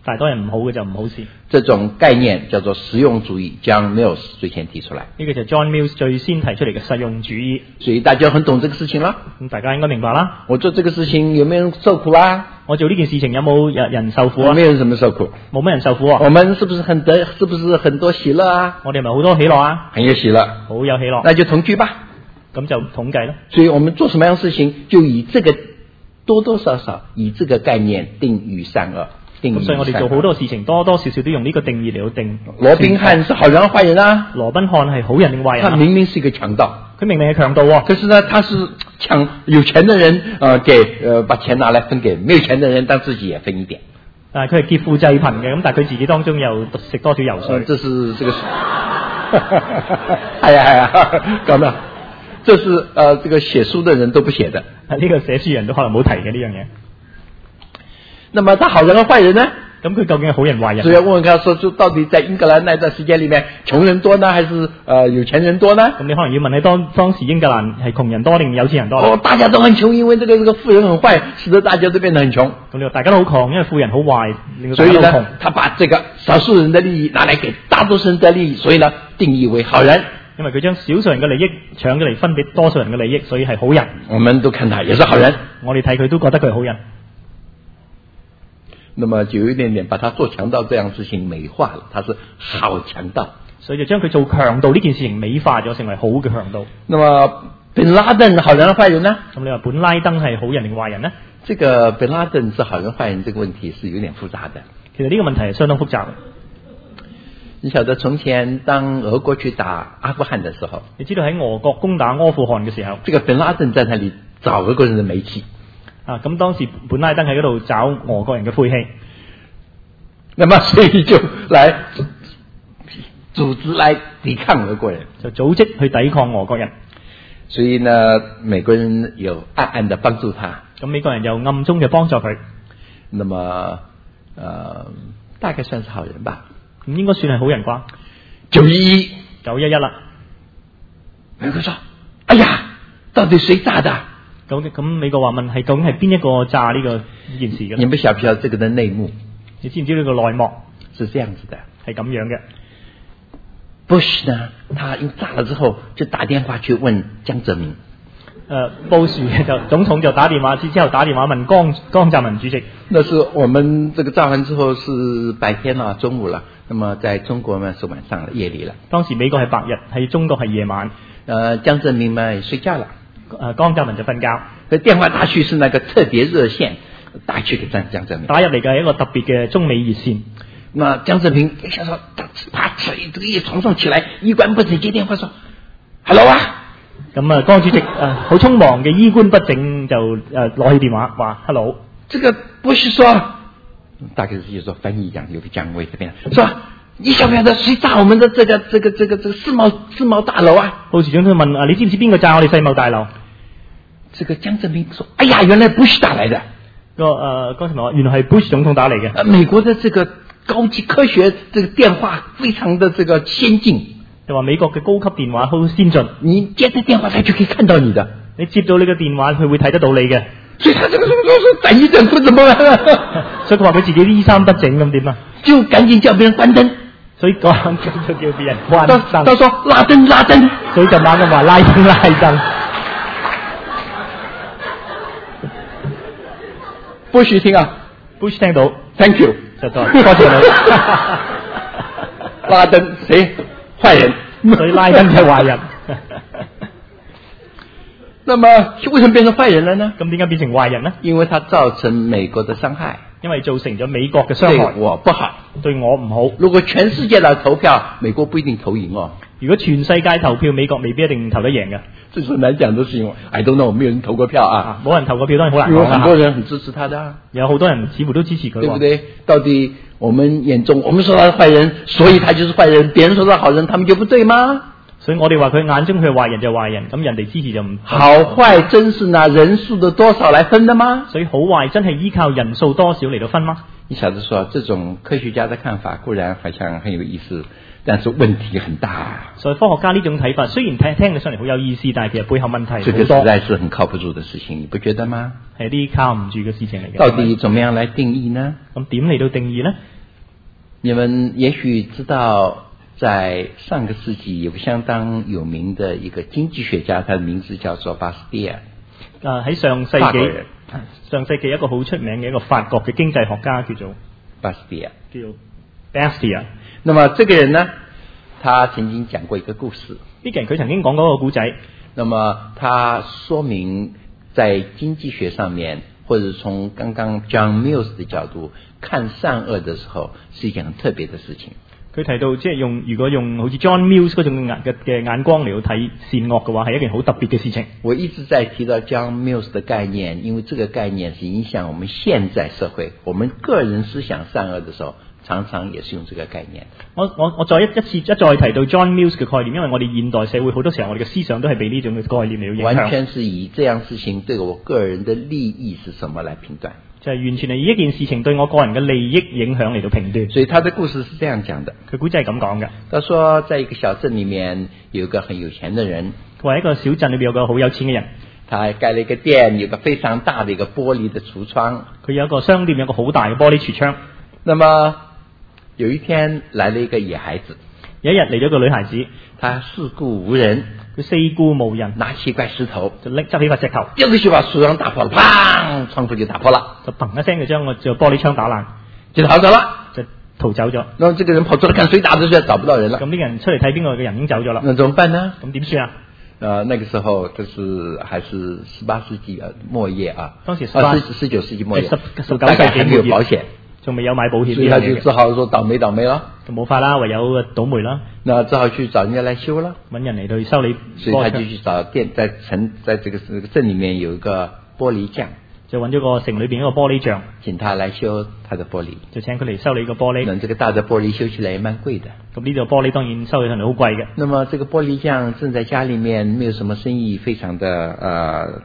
但係當然唔好嘅就唔好事。 這種概念叫做實用主義 ，John Mills 最先提出來。 呢個就係 John Mills 最先提出嚟嘅實用主義。 所以大家很懂這個事情啦。 咁大家應該明白啦。 我做這個事情有沒有人受苦啦？ 我做呢件事情有冇人受苦啊？ 沒有人怎麼受苦？ 冇咩人受苦啊？ 我們是不是很多喜樂啊？ 我哋咪好多喜樂啊？ 很有喜樂， 好有喜樂。 那就同居吧。 咁就統計咯。 所以我們做什麼樣的事情，就以這個多多少少以這個概念定義善惡。 咁所以我哋做好多事情，多多少少都用呢個定義嚟到定。 羅賓漢是好人壞人啊？ 羅賓漢係好人定壞人啊？ 他明明是一個強盜， 佢明明係強盜喎。 可是呢，他是搶有錢的人，把錢拿來分給沒有錢的人，但自己也分一點。 但係佢係劫富濟貧嘅，咁但係佢自己當中又食多少油水。 這是這個，係啊，講得，這是這個寫書的人都不寫的。 呢個寫書人都可能冇提嘅呢樣嘢。 那麼他好人和壞人呢？ 咁佢究竟係好人壞人？ 所以要問他說，就到底在英格蘭那段時間裏面，窮人多呢，還是有錢人多呢？ 咁你可能要問你當時英格蘭係窮人多定有錢人多？ 大家都很窮，因為這個富人很壞，使得大家都變得很窮。 咁你話大家都好窮，因為富人好壞，令到大所以家都窮。 呢，他把這個少數人的利益拿來給大多數人的利益，所以呢，定義為好人。 因為佢將少數人嘅利益搶咗嚟分俾多數人嘅利益，所以係好人。 我們都看他也是好人。 我哋睇佢都覺得佢係好人。 那麼就有一點點把他做強盜這樣事情美化了，他是好強盜， 所以就將佢做強盜呢件事情美化咗，成為好嘅強盜。 那麼本拉登好人壞人呢？ 咁你話本拉登係好人定壞人呢？ 這個本拉登是好人壞人，這個問題是有點複雜的。 其實呢個問題係相當複雜嘅。 你曉得從前當俄國去打阿富汗的時候， 你知道喺俄國攻打阿富汗嘅時候， 這個本拉登在那裡找俄國人的煤氣。 咁當時本拉登喺嗰度找俄國人嘅晦氣， 那麼所以就來組織來抵抗俄國人， 就組織去抵抗俄國人。 所以呢，美國人有暗暗地幫助他。 咁美國人又暗中就幫助佢。 那麼大概算是好人吧。 咁應該算係好人啩 ？911啦，美國說：哎呀，到底誰炸的？ 咁美國話問係究竟係邊一個炸呢件事嘅？ 你們曉不曉得這個的內幕？ 你知唔知呢個內幕？ 是這樣子的， 係咁樣嘅。 Bush 呢，他因炸了之後就打電話去問江澤民。 布殊就總統就打電話之後打電話問江澤民主席。 那是我們這個炸完之後是白天啦，中午啦。那麼在中國呢是晚上了，夜裏了。 當時美國係白日，喺中國係夜晚。 江澤民嘛睡覺了。 江澤民就瞓覺。 佢電話打去是那個特別熱線，打去給江澤民。打入嚟嘅係一個特別嘅中美熱線。那江澤民一下說，他這個一床上起來，衣冠不整接電話說 ：“Hello 啊！” 咁江主席好匆忙嘅衣冠不整就攞起電話話 ：“Hello。” 這個不是說，大概是說翻譯講有個講位這邊說，你曉不曉得誰炸我們的這個世貿大樓啊？布殊總統問你知唔知邊個炸我哋世貿大樓？這個江澤民說：“哎呀，原來 Bush 打來的。”江澤民話：“原來係 Bush 總統打嚟嘅。”美國的這個高級科學這個電話非常的這個先進。就話美國嘅高級電話好先進，你接咗電話佢就可以看到你的。你接到你個電話，佢會睇得到你嘅。所以他這個等一陣不怎麼辦啊？所以佢話佢自己衣衫不整咁點啊？就趕緊叫別人關燈。所以趕緊就叫別人關燈。他說拉燈，所以就猛咁話拉燈。Bush 聽啊 ，Bush 聽到 ，Thank you，多謝你。拉燈誰？壞人，所以拉登係壞人。那麼為什麼變成壞人了呢？咁點解變成壞人呢？因為它造成美國的傷害，因為造成咗美國嘅傷害。對我不好，對我唔好。如果全世界來投票，美國不一定投贏哦。如果全世界投票，美國未必一定投得贏嘅。這是難講的事情。I don't know，沒有人投過票啊。冇人投過票當然好難講啦。有很多人很支持他的啊。有好多人似乎都支持佢，對不對？到底我們眼中，我們說他是壞人，所以他就是壞人；別人說他好人，他們就不對嗎？所以我哋話佢眼中佢係壞人就壞人，咁人哋支持就唔好。壞真是拿人數的多少來分的嗎？所以好壞真係依靠人數多少嚟到分嗎？你曉得說，這種科學家的看法固然好像很有意思，但是問題很大。所以科學家呢種睇法雖然聽起上嚟好有意思，但係其實背後問題好多。這個實在是很靠不住的事情，你不覺得嗎？係啲靠唔住嘅事情嚟嘅。到底怎麼樣來定義呢？咁點嚟到定義呢？ 你们也许知道，在上个世紀有個相當有名的一個經濟學家，他的名字叫做巴斯蒂爾。 喺上世紀一個好出名嘅一個法國嘅經濟學家叫做巴斯蒂爾， 叫 Bastiat。 那麼這個人呢，他曾經講過一個故事。 呢個人佢曾經講過一個故仔。 那麼他說明在經濟學上面，或者從剛剛 John Mills 的角度看善惡的時候，是一件很特別的事情。 佢提到即係如果用好似 John Mills 嗰種嘅眼光嚟到睇善惡嘅話，係一件好特別嘅事情。 我一直在提到 John Mills 的概念，因為這個概念是影響我們現在社會，我們個人思想善惡的時候，常常也是用這個概念。 我再一再提到 John Mills 嘅概念，因為我哋現代社會好多時候我哋嘅思想都係被呢種嘅概念嚟到影響。 完全是以這樣事情對我個人的利益是什麼來評斷。 就係完全係以一件事情對我個人嘅利益影響嚟到評斷。 所以他的故事是這樣講的。 佢故仔係咁講嘅。 他說，在一個小鎮裡面有一個很有錢的人。 佢話一個小鎮裏邊有個好有錢嘅人。 他蓋了一個店，有個非常大的一個玻璃的櫥窗。 佢有一個商店，有個好大嘅玻璃櫥窗。 那麼有一天來了一個野孩子。 有一日嚟咗個女孩子， 他四顧無人。 佢四顧無人， 拿起一塊石頭， 就執起塊石頭， 一個就把櫥窗打破了，砰！窗戶就打破了， 就砰一聲就將個玻璃窗打爛， 就逃走了， 就逃走咗。 然後這個人跑出來看誰打的，就找不到人了。 咁呢個人出嚟睇邊個嘅人已經走咗啦。 那怎麼辦呢？ 咁點算啊？ 那個時候就是還是18世紀末葉啊， 當時 19世紀末葉 ，19世大概還沒有紀保險。 仲未有買保險， 所以他就只好說倒霉咯， 就冇法啦，唯有倒霉啦。 那只好去找人家來修啦， 揾人嚟去修理。 所以他就去找店，在這個鎮裡面有一個玻璃匠， 就揾咗個城裏邊一個玻璃匠， 請他來修他的玻璃， 就請佢嚟修理個玻璃。 那這個大的玻璃修起來也蠻貴的。 咁呢度玻璃當然修起嚟好貴嘅。 那麼這個玻璃匠正在家裡面沒有什麼生意，非常的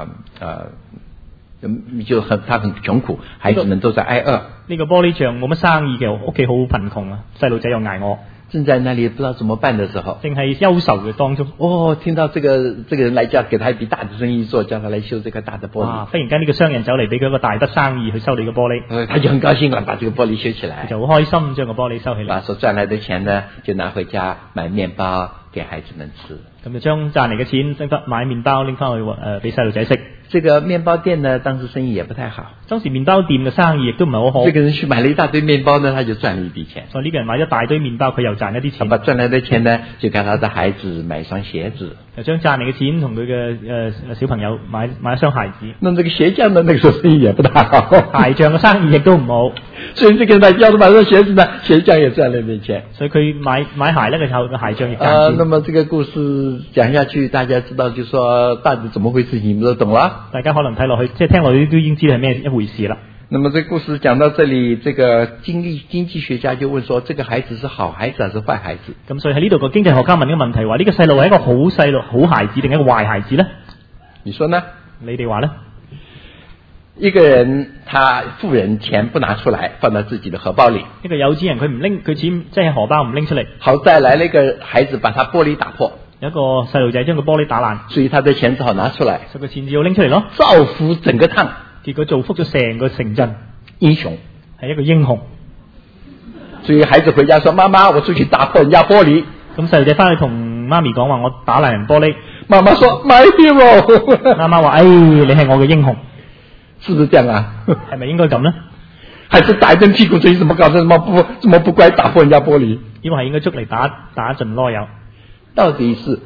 他很窮苦，孩子們都在挨餓。 呢個玻璃匠冇乜生意嘅，屋企好貧窮啊，細路仔又挨餓。 正在那裡不知道怎麼辦的時候， 正係憂愁嘅當中。 聽到這個人來叫，給他一筆大的生意做，叫他來修這個大的玻璃。 忽然間呢個商人走嚟，俾佢一個大筆生意去修理個玻璃。 他就很高興啊，把這個玻璃修起來。 就好開心將個玻璃修起嚟。 把所賺來的錢呢，就拿回家買麵包給孩子們吃。 咁就將賺嚟嘅錢拎翻買麵包拎翻去俾細路仔食。 這個麵包店呢，當時生意也不太好。 當時麵包店嘅生意亦都唔係好好。 這個人去買了一大堆麵包呢，他就賺了一筆錢。 所以呢個人買咗大堆麵包，佢又賺一啲錢。 把賺來的錢呢，就給他的孩子買一雙鞋子。 就將賺嚟嘅錢同佢嘅小朋友買一雙鞋子。 那這個鞋匠呢，那個時候生意也不大好。 鞋匠嘅生意亦都唔好。 所以這個人要他買雙鞋子呢，鞋匠也賺了一筆錢。 所以佢買鞋呢，個鞋匠亦賺錢。 那麼這個故事講下去，大家知道就說到底怎麼回事，你們都懂了。 大家可能睇落去，即係聽落去都已經知係咩一回事啦。 那麼這個故事講到這裡，這個經濟學家就問說：這個孩子是好孩子還是壞孩子？ 咁所以喺呢度個經濟學家問嘅問題話：呢個細路係一個好細路、好孩子定係一個壞孩子呢？ 你說呢？ 你哋話呢？ 一個人，他富人錢不拿出來，放到自己的荷包裡。 一個有錢人佢唔拎佢錢，即係荷包唔拎出嚟。 好在來了一個孩子，把他玻璃打破。 有一個細路仔將個玻璃打爛， 所以他的錢只好拿出來。 所以個錢只要拎出嚟咯。 造福整個燙， 結果造福咗成個城鎮。 英雄係一個英雄。 所以孩子回家說：媽媽，我出去打破人家玻璃。 咁細路仔翻去同媽咪講話：我打爛人玻璃。 媽媽說：My hero。 媽媽話：你係我嘅英雄。 是不是這樣啊？ 係咪應該咁呢？ 還是打一頓屁股嘴？怎麼搞？怎麼不乖打破人家玻璃？ 因為係應該捉嚟打盡囉柚。 到底是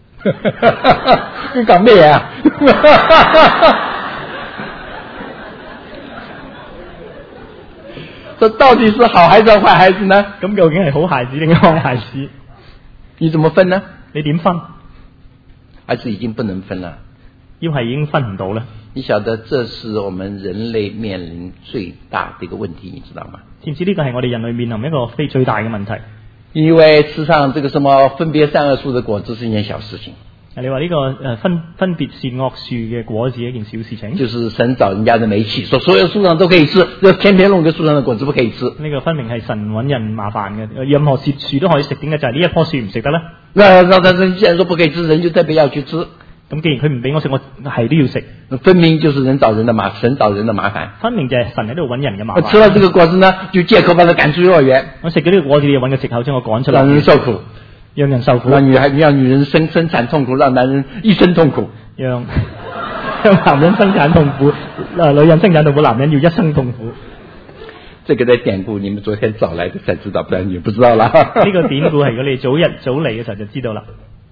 你講咩啊？這到底是好孩子還是壞孩子呢？ 咁究竟係好孩子定係壞孩子？ 你怎麼分呢？ 你點分？ 還是已經不能分了？ 因為已經分唔到啦。 你曉得這是我們人類面臨最大的一個問題，你知道嗎？ 知唔知呢個係我哋人類面臨一個最大嘅問題？ 因為吃上這個什麼分別善惡樹的果子是一件小事情。 你話呢個分別善惡樹嘅果子係一件小事情？ 就是神找人家的煤氣，說所有樹上都可以吃，就偏偏弄個樹上的果子不可以吃。 呢個分明係神揾人麻煩嘅，任何樹都可以食，點解就係呢一棵樹唔食得咧？ 那既然說不可以吃，人就特別要去吃。 咁既然佢唔俾我食，我係都要食。 分明就是神找人的麻煩。 分明就係神喺度揾人嘅麻煩。 我吃了這個果子呢，就借口把他趕出幼兒園。 我食咗呢個果子，你就揾個藉口將我趕出嚟。 讓人受苦， 讓人受苦。 讓女人生產痛苦，讓男人一生痛苦。讓男人生產痛苦，女人生產痛苦，男人要一生痛苦。 這個在典故，你們昨天早來的才知道，不然你不知道啦。 呢個典故係如果你早嚟嘅時候就知道啦。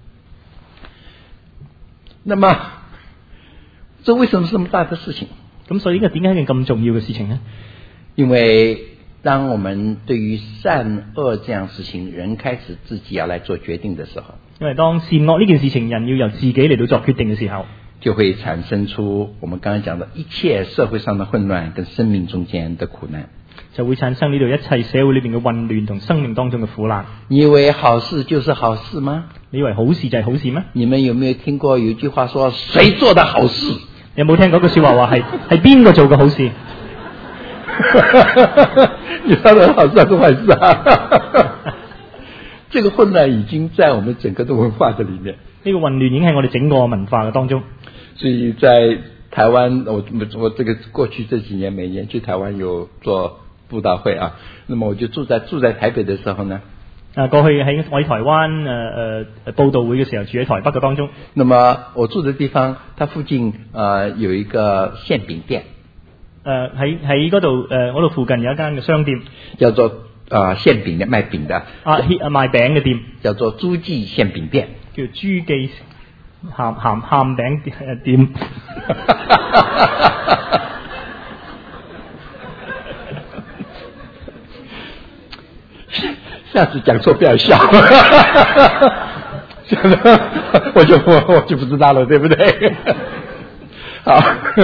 那麼，這為什麼是這麼大的事情？ 咁所以呢個點解係一件咁重要嘅事情呢？ 因為當我們對於善惡這樣事情，人開始自己要來做決定的時候， 因為當善惡呢件事情，人要由自己嚟到作決定嘅時候， 就會產生出我們剛才講的一切社會上的混亂跟生命中間的苦難。 就會產生呢度一切社會裏邊嘅混亂同生命當中嘅苦難。 你以為好事就是好事嗎？ 你以為好事就係好事咩？ 你們有沒有聽過有句話說誰做的好事？ 你有冇聽過句說話係邊個做嘅好事？ 你說的好事還是壞事啊？這個混亂已經在我們整個的文化的裏面。 呢個混亂已經喺我哋整個文化嘅當中。 所以在台灣，我這個過去這幾年每年去台灣有做布道會啊，那麼我就住在台北的時候呢， 過去喺我喺台灣佈道會嘅時候住喺台北嘅當中。 那麼我住的地方，它附近有一個餡餅店。 喺嗰度嗰度附近有一間嘅商店， 叫做餡餅的賣餅的。 賣餅嘅店，叫做朱記餡餅店。 叫朱記鹹餅店。 下次講錯不要笑。我就不知道了，對不對？好。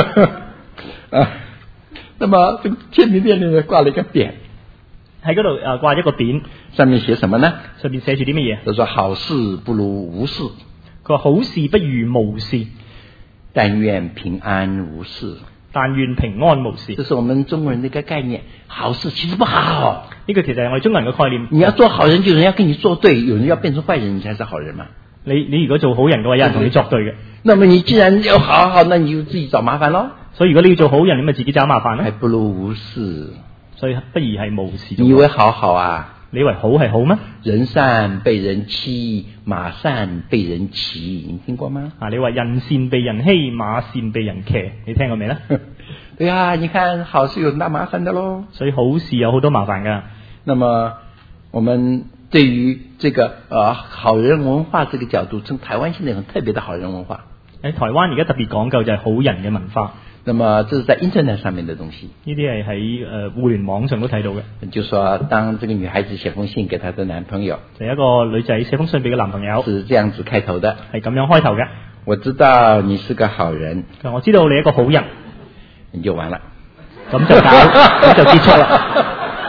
那麼這個餡餅店裏面掛了一個匾， 喺嗰度掛一個匾， 上面寫什麼呢？ 上面寫住啲乜嘢？ 就說好事不如無事。 佢話好事不如無事， 但願平安無事。 但願平安無事。 這是我們中國人的一個概念。好事其實不好。 呢個其實係我哋中國人嘅概念。 你要做好人，就有人要跟你作對，有人要變成壞人，你才是好人嘛。 你如果做好人嘅話，有人同你作對嘅。 那麼你既然要好，那你就自己找麻煩咯。 所以如果你要做好人，你咪自己找麻煩咯。 還不如無事。所以不如係無事。 你以為好啊？ 你以為好係好咩？ 人善被人欺，馬善被人騎，你聽過嗎？ 你話人善被人欺，馬善被人騎，你聽過未呢？ 對啊，你看好事有很大麻煩的咯。 所以好事有好多麻煩噶。 那麼我們對於這個好人文化這個角度，從台灣現在很特別的好人文化。喺台灣而家特別講究就係好人嘅文化。 那麼這是在 Internet 上面的東西。 呢啲係喺互聯網上都睇到嘅。 就說當這個女孩子寫封信給她的男朋友， 就一個女仔寫封信俾個男朋友， 是這樣子開頭的， 係咁樣開頭嘅。 我知道你是個好人， 我知道你一個好人， 你就完了， 咁就結束啦。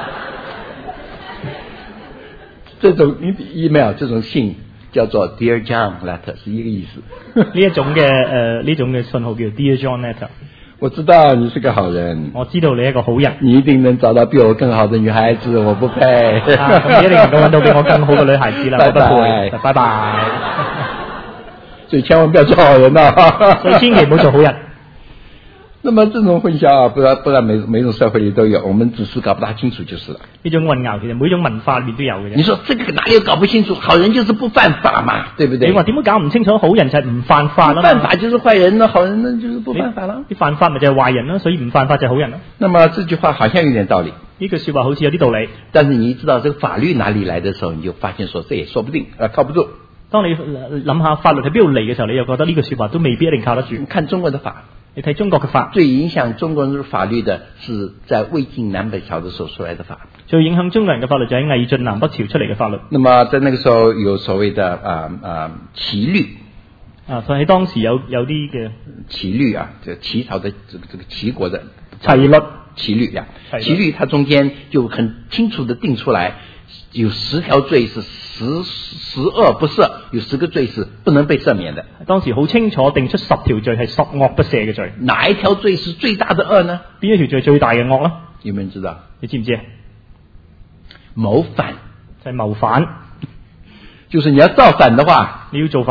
這種 email 這種信叫做 Dear John Letter 是一個意思。 呢一種嘅信號叫 Dear John Letter。 我知道你是個好人， 我知道你一個好人， 你一定能找到比我更好的女孩子，我不配。 咁你一定能夠揾到比我更好嘅女孩子啦，我不配。拜拜。 所以千萬不要做好人啊！ 所以千祈唔好做好人。 那麼這種混淆不然每種社會裏都有，我們只是搞不大清楚就是了。 呢種混淆其實每種文化裏面都有嘅。 你說這個哪裏有搞不清楚？好人就是不犯法嘛，對不對？ 你話點解搞唔清楚？好人就係唔犯法啦。 犯法就是壞人啦，好人呢就是不犯法啦。 你犯法咪就係壞人啦，所以唔犯法就係好人啦。 那麼這句話好像有點道理。 呢句說話好似有啲道理， 但是你知道這個法律哪裏來的時候，你就發現說這也說不定，靠不住。當你諗下法律喺邊度嚟嘅時候，你又覺得呢個說話都未必一定靠得住。 看中國的法。 你睇中國嘅法， 最影響中國人法律的是在魏晉南北朝的時候出來的法。 最影響中國人嘅法律就喺魏晉南北朝出嚟嘅法律。 那麼在那個時候有所謂的齊律。 所以喺當時有啲嘅齊律啊，就齊朝的這個齊國的齊律。 齊律呀，齊律它中間就很清楚的定出來，有10條罪是十惡不赦，有10個罪是不能被赦免的。 當時好清楚定出10條罪係十惡不赦嘅罪。 哪一條罪是最大的惡呢？ 邊一條罪最大嘅惡呢？ 有冇人知道？ 你知唔知啊？ 謀反， 就係謀反， 就是你要造反的話， 你要造反嘅，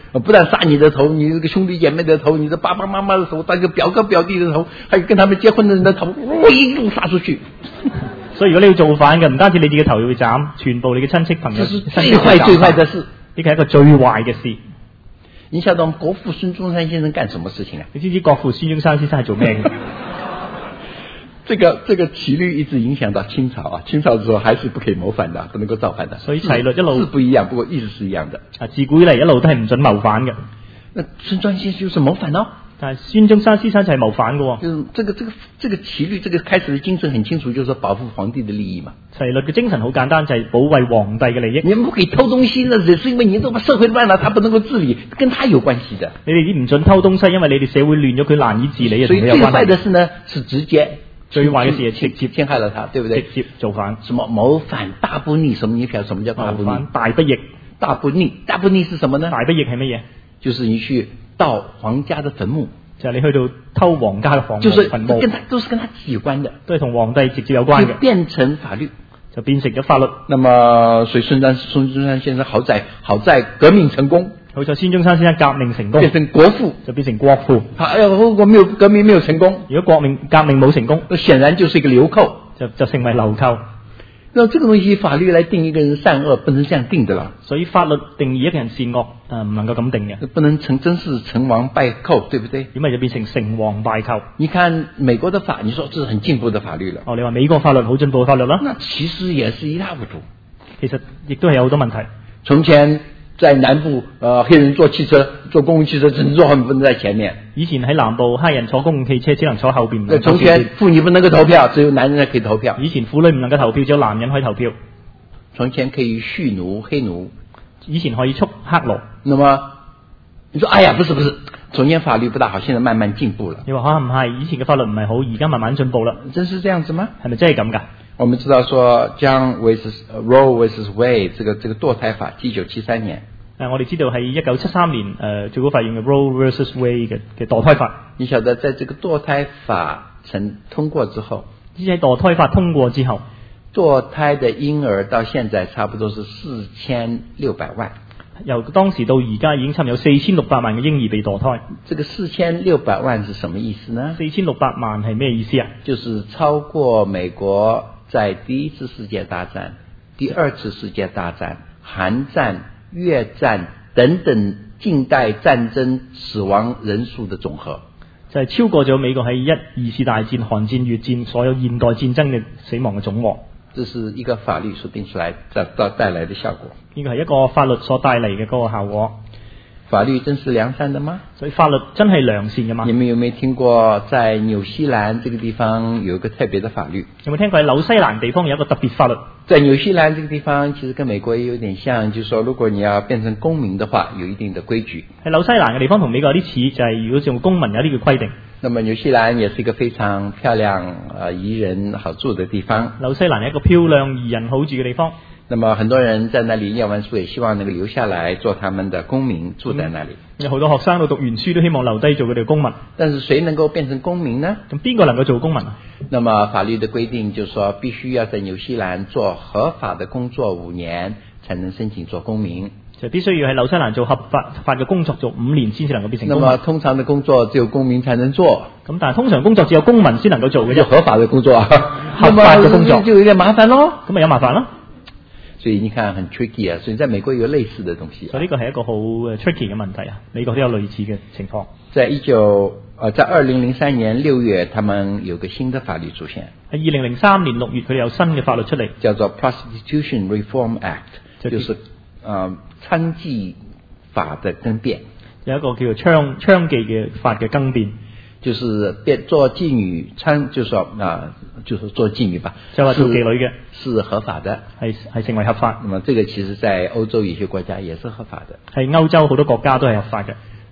不但杀你的頭，你這個兄弟姐妹的頭，你的爸爸媽媽的頭，那個表哥表弟的頭，還有跟他們結婚的人的頭，一路殺出去。 所以如果你要造反嘅，唔單止你自己頭要斬，全部你嘅親戚朋友。 這是最壞的事。 呢個係一個最壞嘅事。 你曉得我們國父孫中山先生幹什麼事情啊？ 你知唔知國父孫中山先生係做咩嘅？ 這個齊律一直影響到清朝啊，清朝之後還是不可以謀反的，不能夠造反的。 所以齊律一路字不一樣，不過意思是一樣的。 自古以嚟一路都係唔准謀反嘅。 那孫中山先生就是謀反咯。 但係孫中山先生就係謀反嘅。 就是這個齊律這個開始的精神很清楚，就是說保護皇帝的利益嘛。 齊律嘅精神好簡單，就係保衛皇帝嘅利益。 你不可以偷東西呢，只是因為你都把社會亂了，他不能夠治理，跟他有關係的。 你哋唔准偷東西，因為你哋社會亂咗，佢難以治理啊。 所以最壞的事呢，是直接。 最壞嘅事係直接陷害了他，對不對？ 直接造反。 什麼謀反大不逆？什麼你曉得什麼叫大不逆？ 大不逆。 大不逆，大不逆是什麼呢？ 大不逆係乜嘢？ 就是你去盜皇家的墳墓。就係你去到偷皇家嘅墳墓。 就是都是跟他有關的， 都係同皇帝直接有關嘅。 就變成法律。 就變成咗法律。 那麼所以孫中山先生好在革命成功。 好在孫中山先生革命成功， 變成國父， 就變成國父。 如果沒有革命沒有成功， 如果革命冇成功， 那顯然就是一個流寇， 就成為流寇。 那這個東西法律來定一個人善惡，不能這樣定的啦。 所以法律定義一個人善惡，唔能夠咁定嘅。 不能真是成王敗寇，對不對？ 咁咪就變成成王敗寇。 你看美國的法，你說這是很進步的法律了。 你話美國法律好進步嘅法律啦？ 那其實也是一塌糊塗。 其實亦都係有好多問題。 從前在南部，黑人坐公共汽車只能坐後面，不能在前面。 以前喺南部，黑人坐公共汽車只能坐後邊。 從前婦女不能夠投票，只有男人才可以投票。 以前婦女唔能夠投票，只有男人可以投票。 從前可以蓄奴、黑奴， 以前可以蓄黑奴。 那麼你說，哎呀，不是，從前法律不大好，現在慢慢進步了。 你話可能唔係，以前嘅法律唔係好，而家慢慢進步啦。 真是這樣子嗎？ 係咪真係咁㗎？ 我們知道說Roe vs Wade 這個墮胎法，1973年。 我哋知道係1973年最高法院嘅 Roe vs Wade 嘅墮胎法。 你曉得，在這個墮胎法通過之後， 喺墮胎法通過之後， 墮胎的嬰兒到現在差不多是4600萬。 由當時到而家已經差唔多有4600萬嘅嬰兒被墮胎。 這個4600萬是什麼意思呢 ？4600萬係咩意思啊？ 就是超過美國在第一次世界大戰、第二次世界大戰、韓戰、越戰等等近代戰爭死亡人數的總和， 就係超過咗美國喺二次大戰、韓戰、越戰所有現代戰爭嘅死亡嘅總和。 這是一個法律所定出來帶來的效果。 呢個係一個法律所帶嚟嘅嗰個效果。 法律真是良善的嗎？ 所以法律真係良善嘅嘛？ 你們有沒有聽過在紐西蘭這個地方有一個特別的法律？ 有冇聽過喺紐西蘭地方有一個特別法律？ 在紐西蘭這個地方其實跟美國也有點像，就是說如果你要變成公民的話，有一定的規矩。 喺紐西蘭嘅地方同美國有啲似，就係如果做公民有啲嘅規定。 那麼紐西蘭也是一個非常漂亮宜人好住的地方。 紐西蘭係一個漂亮宜人好住嘅地方。 那麼很多人在那裡念完書，也希望能夠留下來做他們的公民，住在那裡。 有好多學生都讀完書都希望留低做佢哋嘅公民。 但是誰能夠變成公民呢？ 咁邊個能夠做公民啊？ 那麼法律的規定就是說，必須要在紐西蘭做合法的工作5年，才能申請做公民。 就必須要喺紐西蘭做合法嘅工作做5年先至能夠變成公民。 那麼通常的工作只有公民才能做。 咁但係通常工作只有公民先能夠做嘅啫。 合法的工作啊， 合法嘅工作就有點麻煩咯。 咁咪有麻煩咯。 所以你看很 tricky 啊，所以在美國有類似的東西。 所以呢個係一個好 tricky 嘅問題啊，美國都有類似嘅情況。 在2003年6月，他們有個新的法律出現。 喺2003年6月，佢哋有新嘅法律出嚟， 叫做 Prostitution Reform Act， 就是娼妓法的更變。有一個叫做娼妓嘅法嘅更變。 就是做妓女就是做妓女吧， 就話做妓女嘅是合法的， 係成為合法。 那麼這個其實在歐洲有些國家也是合法的， 係歐洲好多國家都係合法嘅。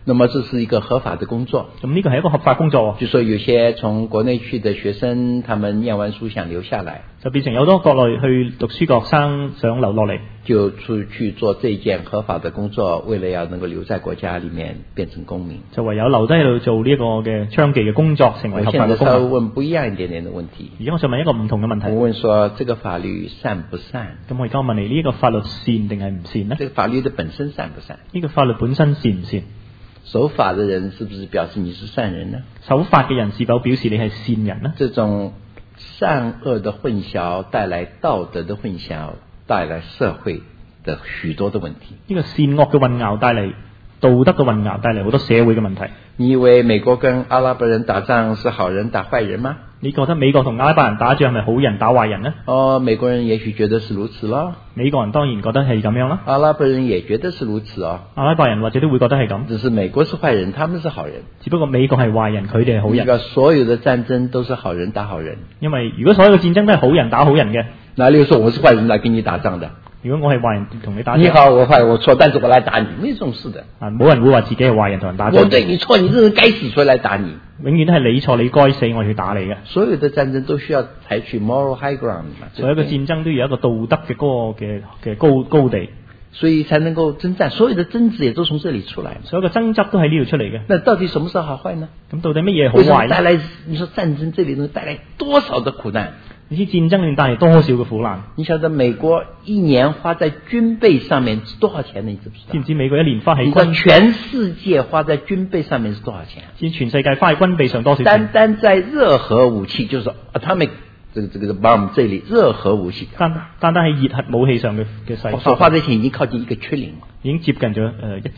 那麼這是一個合法的工作。 咁呢個係一個合法工作喎。 就說有些從國內去的學生，他們念完書想留下來， 就變成有好多國內去讀書嘅學生想留落嚟， 就出去做這件合法的工作，為了要能夠留在國家裡面變成公民。 就唯有留低喺度做呢一個嘅娼妓嘅工作，成為合法嘅公我現在稍微民。 問不一樣一點點的問題。 而家我想問一個唔同嘅問題。 我問說，這個法律善不善？ 咁我而家問你呢個法律善定係唔善呢？ 這個法律的本身善不善？ 呢個法律本身善唔善？ 守法的人是不是表示你是善人呢？ 守法嘅人是否表示你係善人呢？ 這種善惡的混淆帶來道德的混淆，帶來社會的許多的問題。 呢個善惡嘅混淆帶嚟道德嘅混淆，帶嚟好多社會嘅問題。 你以為美國跟阿拉伯人打仗是好人打壞人嗎？ 你覺得美國同阿拉伯人打仗係咪好人打壞人呢？ 美國人也許覺得是如此咯。 美國人當然覺得係咁樣啦。 阿拉伯人也覺得是如此哦。 阿拉伯人或者都會覺得係咁。 只是美國是壞人，他們是好人。 只不過美國係壞人，佢哋係好人。 這個所有的戰爭都是好人打好人。 因為如果所有嘅戰爭都係好人打好人嘅， 哪裡有說我是壞人來跟你打仗的？ 如果我係壞人同你打仗， 你好我壞我錯，但是我來打你，沒這種事的。 冇人會話自己係壞人同人打仗。 我對你錯，你這人該死，所以來打你。 永遠都係你錯，你該死，我去打你嘅。 所有的戰爭都需要採取 moral high ground 嘛。 所有嘅戰爭都要有一個道德嘅嗰個嘅高地， 所以才能夠征戰。所有的爭執也都從這裡出來。 所有嘅爭執都喺呢度出嚟嘅。 那到底什麼是好壞呢？ 咁到底乜嘢好壞呢？ 帶來你說戰爭這裡能帶來多少的苦難？ 你知戰爭裏面帶嚟多少嘅苦難？ 你曉得美國一年花在軍備上面是多少錢呢？你知不知道？ 知唔知美國一年花喺你知道全世界花在軍備上面是多少錢？ 知全世界花喺軍備上多少錢？ 單單在熱核武器，就是 atomic 這個 bomb 這裡熱核武器， 單單係熱核武器上嘅細， 所花的錢已經靠近1個trillion， 已經接近咗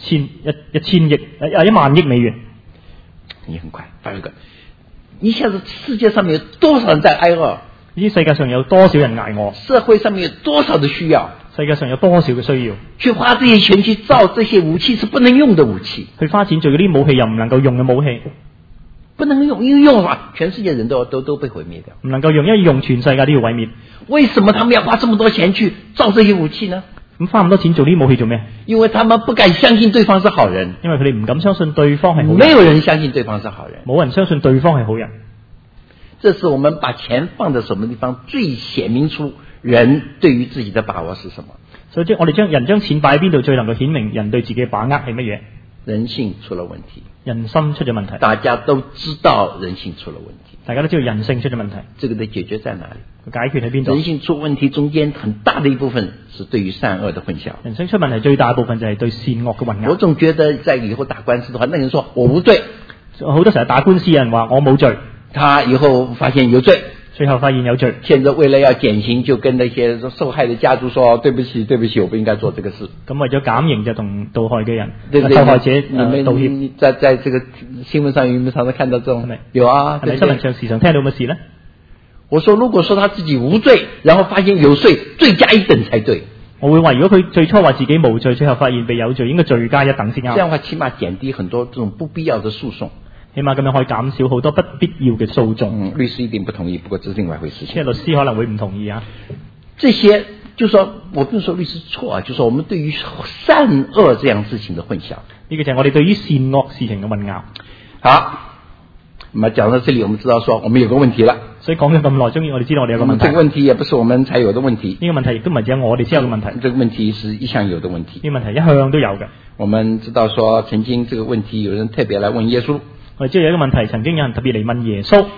1000億1萬億美元。 你很快發一個，你曉得世界上面有多少人在挨餓？ 呢啲世界上有多少人捱餓？ 社會上面有多少的需要？ 世界上有多少嘅需要？ 去花這些錢去造這些武器是不能用的武器， 去花錢做嗰啲武器又唔能夠用嘅武器， 不能用，因為用嘅話，全世界人都被毀滅掉。 唔能夠用，因為用全世界都要毀滅。 為什麼他們要花這麼多錢去造這些武器呢？ 咁花咁多錢做呢啲武器做咩？ 因為他們不敢相信對方是好人， 因為佢哋唔敢相信對方係好人。 沒有人相信對方是好人， 冇人相信對方係好人。 這是我們把錢放在什麼地方，最顯明出人對於自己的把握是什麼。 所以我哋將錢擺喺邊度，最能夠顯明人對自己嘅把握係乜嘢？ 人性出了問題， 人心出咗問題。 大家都知道人性出了問題， 大家都知道人性出咗問題。 這個的解決在哪裡？ 解決喺邊度？ 人性出問題中間很大的一部分是對於善惡的混淆。 人性出問題最大一部分就係對善惡嘅混淆。 我總覺得在以後打官司的話，那人說我無罪， 好多時候打官司人話我冇罪， 他以後發現有罪， 最後發現有罪， 現在為了要減刑，就跟那些受害的家族說：對不起，對不起，我不應該做這個事。 咁為咗減刑就同受害嘅人、 受害者道歉。 你在這個新聞上有沒有常常看到這種？ 係咪有啊， 係咪新聞上時常聽到乜事呢？ 我說如果說他自己無罪，然後發現有罪，罪加一等才對。 我會話如果佢最初話自己無罪，最後發現被有罪，應該罪加一等先啱。 這樣的話起碼減低很多這種不必要的訴訟。 起碼咁樣可以減少好多不必要嘅訴訟。 律師一定不同意，不過這是另外一回事情。 即係律師可能會唔同意啊。 這些就是說，我不是說律師錯啊，就是說我們對於善惡這樣事情的混淆。 呢個就係我哋對於善惡事情嘅混淆。 好，那麼講到這裡，我們知道說我們有個問題了。 所以講咗咁耐，終於我哋知道我哋有個問題。 這個問題也不是我們才有的問題。 呢個問題亦都唔係只有我哋先有嘅問題。 這個問題是一向有的問題。 呢個問題一向都有嘅。 我們知道說，曾經這個問題有人特別來問耶穌。 我哋知道有一個問題，曾經有人特別嚟問耶穌。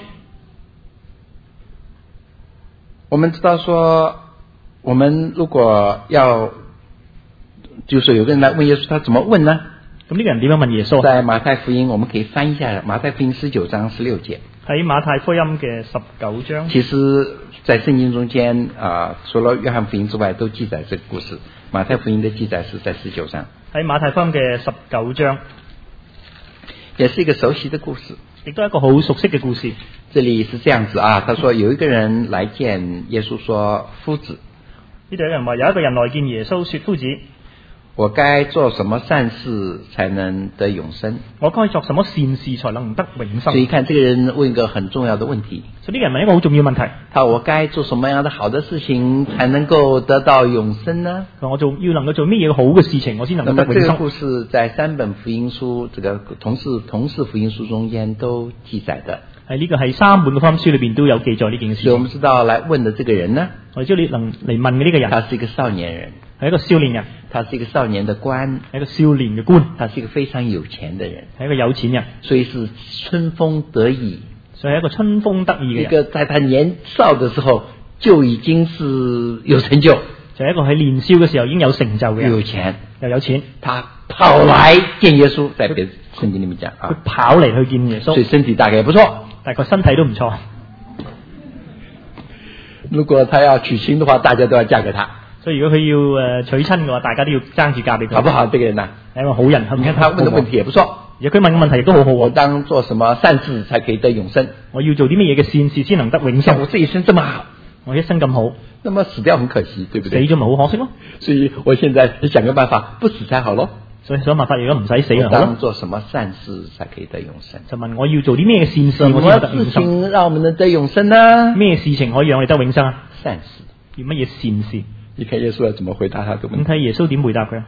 我們知道說，我們如果要，就是有個人來問耶穌，他怎麼問呢？ 咁呢個人點樣問耶穌？ 在馬太福音，我們可以翻一下馬太福音19章16節。 喺馬太福音嘅19章。 其實，在聖經中間除了約翰福音之外，都記載這個故事。馬太福音的記載是在19章。喺馬太福音嘅19章。 也是一個熟悉的故事， 亦都係一個好熟悉嘅故事。 這裡是這樣子啊，他說有一個人來見耶穌，說夫子。 呢度有人話有一個人來見耶穌，說夫子。 我該做什麼善事才能得永生？ 我該作什麼善事才能得永生？ 所以看這個人問一個很重要的問題。 所以呢個人問一個好重要問題。 他我該做什麼樣的好的事情才能夠得到永生呢？ 我要能夠做乜嘢好嘅事情，我先能夠得永生。 那麼這個故事在三本福音書，這個同是福音書中間都記載的。 呢個係三本嘅福音書裏邊都有記載呢件事。 所以我們知道來問的這個人呢， 我知道你能嚟問嘅呢個人， 他是一個少年人， 係一個少年人， 他是一個少年的官， 係一個少年嘅官， 他是一個非常有錢的人， 係一個有錢人， 所以是春風得意， 所以係一個春風得意嘅人。 一個在他年少的時候就已經是有成就， 就係一個喺年少嘅時候已經有成就嘅人， 有錢又有錢， 他跑來見耶穌，在別的聖經裏面講佢跑嚟去見耶穌， 所以身體大概也不錯， 但係佢身體都唔錯。 如果他要娶親的話，大家都要嫁給他。 所以如果佢要娶親嘅話，大家都要爭住嫁俾佢。 好不好？這個人呐， 係一個好人。 你看他問的問題也不錯， 而佢問嘅問題亦都好好。 我當做什麼善事才可以得永生？ 我要做啲乜嘢嘅善事先能得永生？ 我這一生這麼好， 我一生咁好， 那麼死掉很可惜，對不對？ 死咗咪好可惜咯。 所以我現在想個辦法，不死才好咯。 所以想辦法，如果唔使死我啊， 當做什麼善事才可以得永生？ 就問我要做啲咩善事， 什麼事情讓我們能得永生呢？ 咩事情可以讓我哋得永生啊？ 善事。 要乜嘢善事？ 你看耶穌要怎麼回答他的問題？ 咁睇耶穌點回答佢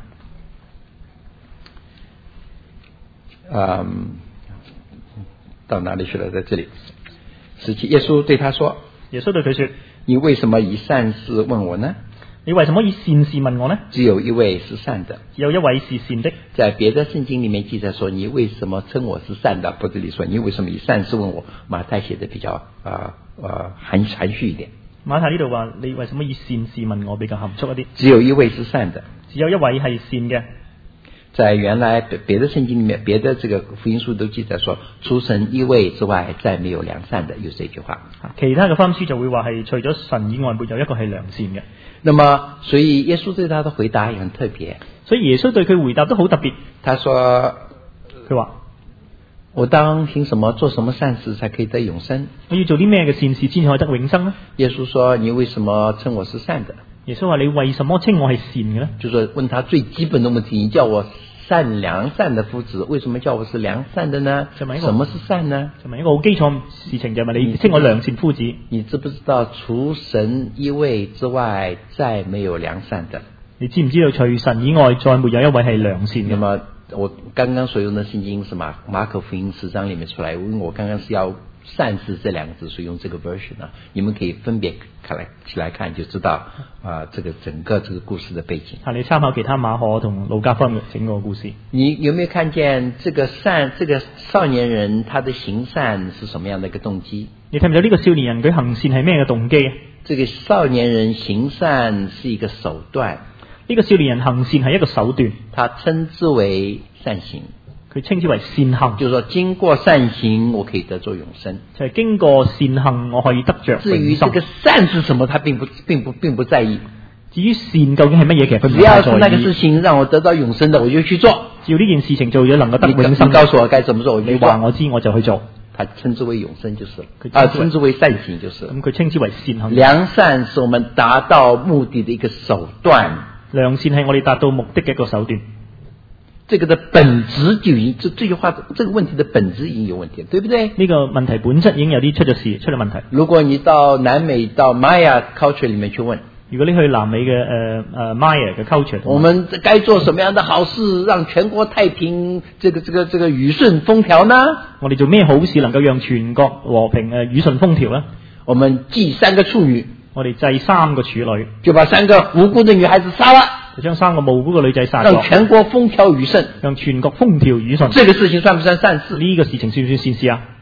啊？ 到哪裡去了？在這裡。17，耶穌對他說： 耶穌對佢說： 你為什麼以善事問我呢？ 你為什麼以善事問我呢？ 只有一位是善的， 只有一位是善的。 在別的聖經裡面記載說，你為什麼稱我是善的？不這裡說你為什麼以善事問我？馬太寫的比較含蓄一點。馬太呢度話你為什麼以善事問我，比較含蓄一啲。只有一位是善的， 只有一位係善嘅。 在原來別的聖經裡面，別的這個福音書都記載說，除神一位之外，再沒有良善的，有這句話。 其他嘅福音書就會話係除咗神以外，沒有一個係良善嘅。 那麼，所以耶穌對他的回答也很特別。 所以耶穌對佢回答都好特別。 他說： 佢話我當行什麼做什麼善事才可以得永生？ 我要做啲咩嘅善事先可以得永生呢？ 耶穌說：你為什麼稱我是善的？ 耶穌話：你為什麼稱我係善嘅呢？ 就是問他最基本的問題，你叫我善良善的夫子，為什麼叫我是良善的呢？什麼是善呢？ 就問一個好基礎事情，就問你稱我良善夫子。 你知不知道除神一位之外，再沒有良善的？你知唔知道除神以外，再沒有一位係良善嘅？那麼我剛剛所用的聖經是馬可福音10章裡面出來，因為我剛剛是要善事這兩個字，所以用這個 version 啊，你們可以分別起來看，就知道這個整個這個故事的背景。你參考其他馬可同路加福音整個故事。你有沒有看見這個少年人他的行善是什麼樣的一個動機？你睇唔到呢個少年人佢行善係咩嘅動機啊？這個少年人行善是一個手段。呢個少年人行善係一個手段，他稱之為善行。佢稱之為善行，就是說經過善行，我可以得着永生。就係經過善行，我可以得着永生。至於這個善是什麼，他並不在意。至於善究竟係乜嘢，其實佢唔太在意。只要是那個事情讓我得到永生的，我就去做。只要呢件事情做咗能夠得永生，你告訴我該怎麼做，我就去做。你話我知，我就去做。他稱之為永生就是，稱之為善行就是。咁佢稱之為善行。良善是我們達到目的的一個手段。良善係我哋達到目的嘅一個手段。這個的本質就已經，這句話，這個問題的本質已經有問題，對不對？呢個問題本質已經有啲出咗問題。如果你到南美到 Maya culture 裡面去問，如果你去南美嘅Maya 嘅 culture，我們該做什麼樣的好事，讓全國太平，這個雨順風調呢？我哋做咩好事能夠讓全國和平雨順風調呢？我們祭3個處女，我哋祭3個處女，就把3個無辜的女孩子殺了。就將3個無辜嘅女仔殺咗，讓全國風調雨順，讓全國風調雨順。這個事情算不算善事？呢個事情算唔算善事啊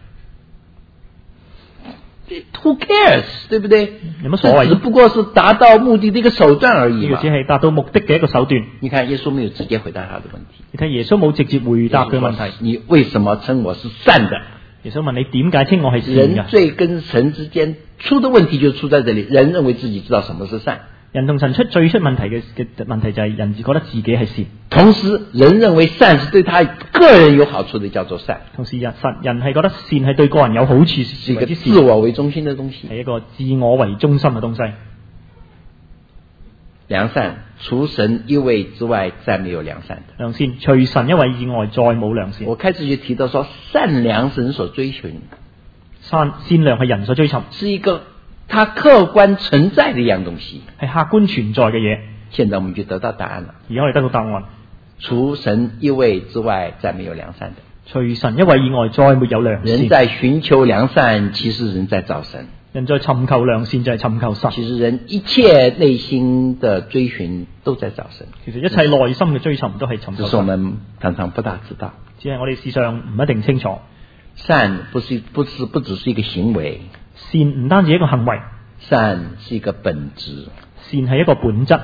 ？Who cares？ 對不對？有乜所謂？只不過是達到目的的一個手段而已嘛。呢個只係達到目的嘅一個手段。你看耶穌沒有直接回答他的問題。你睇耶穌冇直接回答佢問題。你為什麼稱我是善的？耶穌問你點解稱我係善嘅？人罪跟神之間出的問題就出在這裡，人認為自己知道什麼是善。人同神最出問題嘅問題就係人只覺得自己係善，同時人認為善是對他個人有好處的叫做善。同時人係覺得善係對個人有好處，是一個自我為中心的東西，係一個自我為中心嘅東西。 良善除神一位之外，再没有良善的。 良善除神一位以外，再冇良善。 我開始就提到說，善良是人所追尋， 善良係人所追尋， 是一個它客觀存在的一樣東西， 係客觀存在嘅嘢。 現在我們就得到答案了。 而家我哋得到答案， 除神一位之外，再沒有良善的。 除神一位以外，再沒有良善。 人在尋求良善，其實人在找神。 人在尋求良善就係尋求神。 其實人一切內心的追尋都在找神。 其實一切內心嘅追尋都係尋求神。 只是我們常常不大知道， 只係我哋事上唔一定清楚。 善不只是一個行為， 善唔單止一個行為， 善是一個本質。 善係一個本質，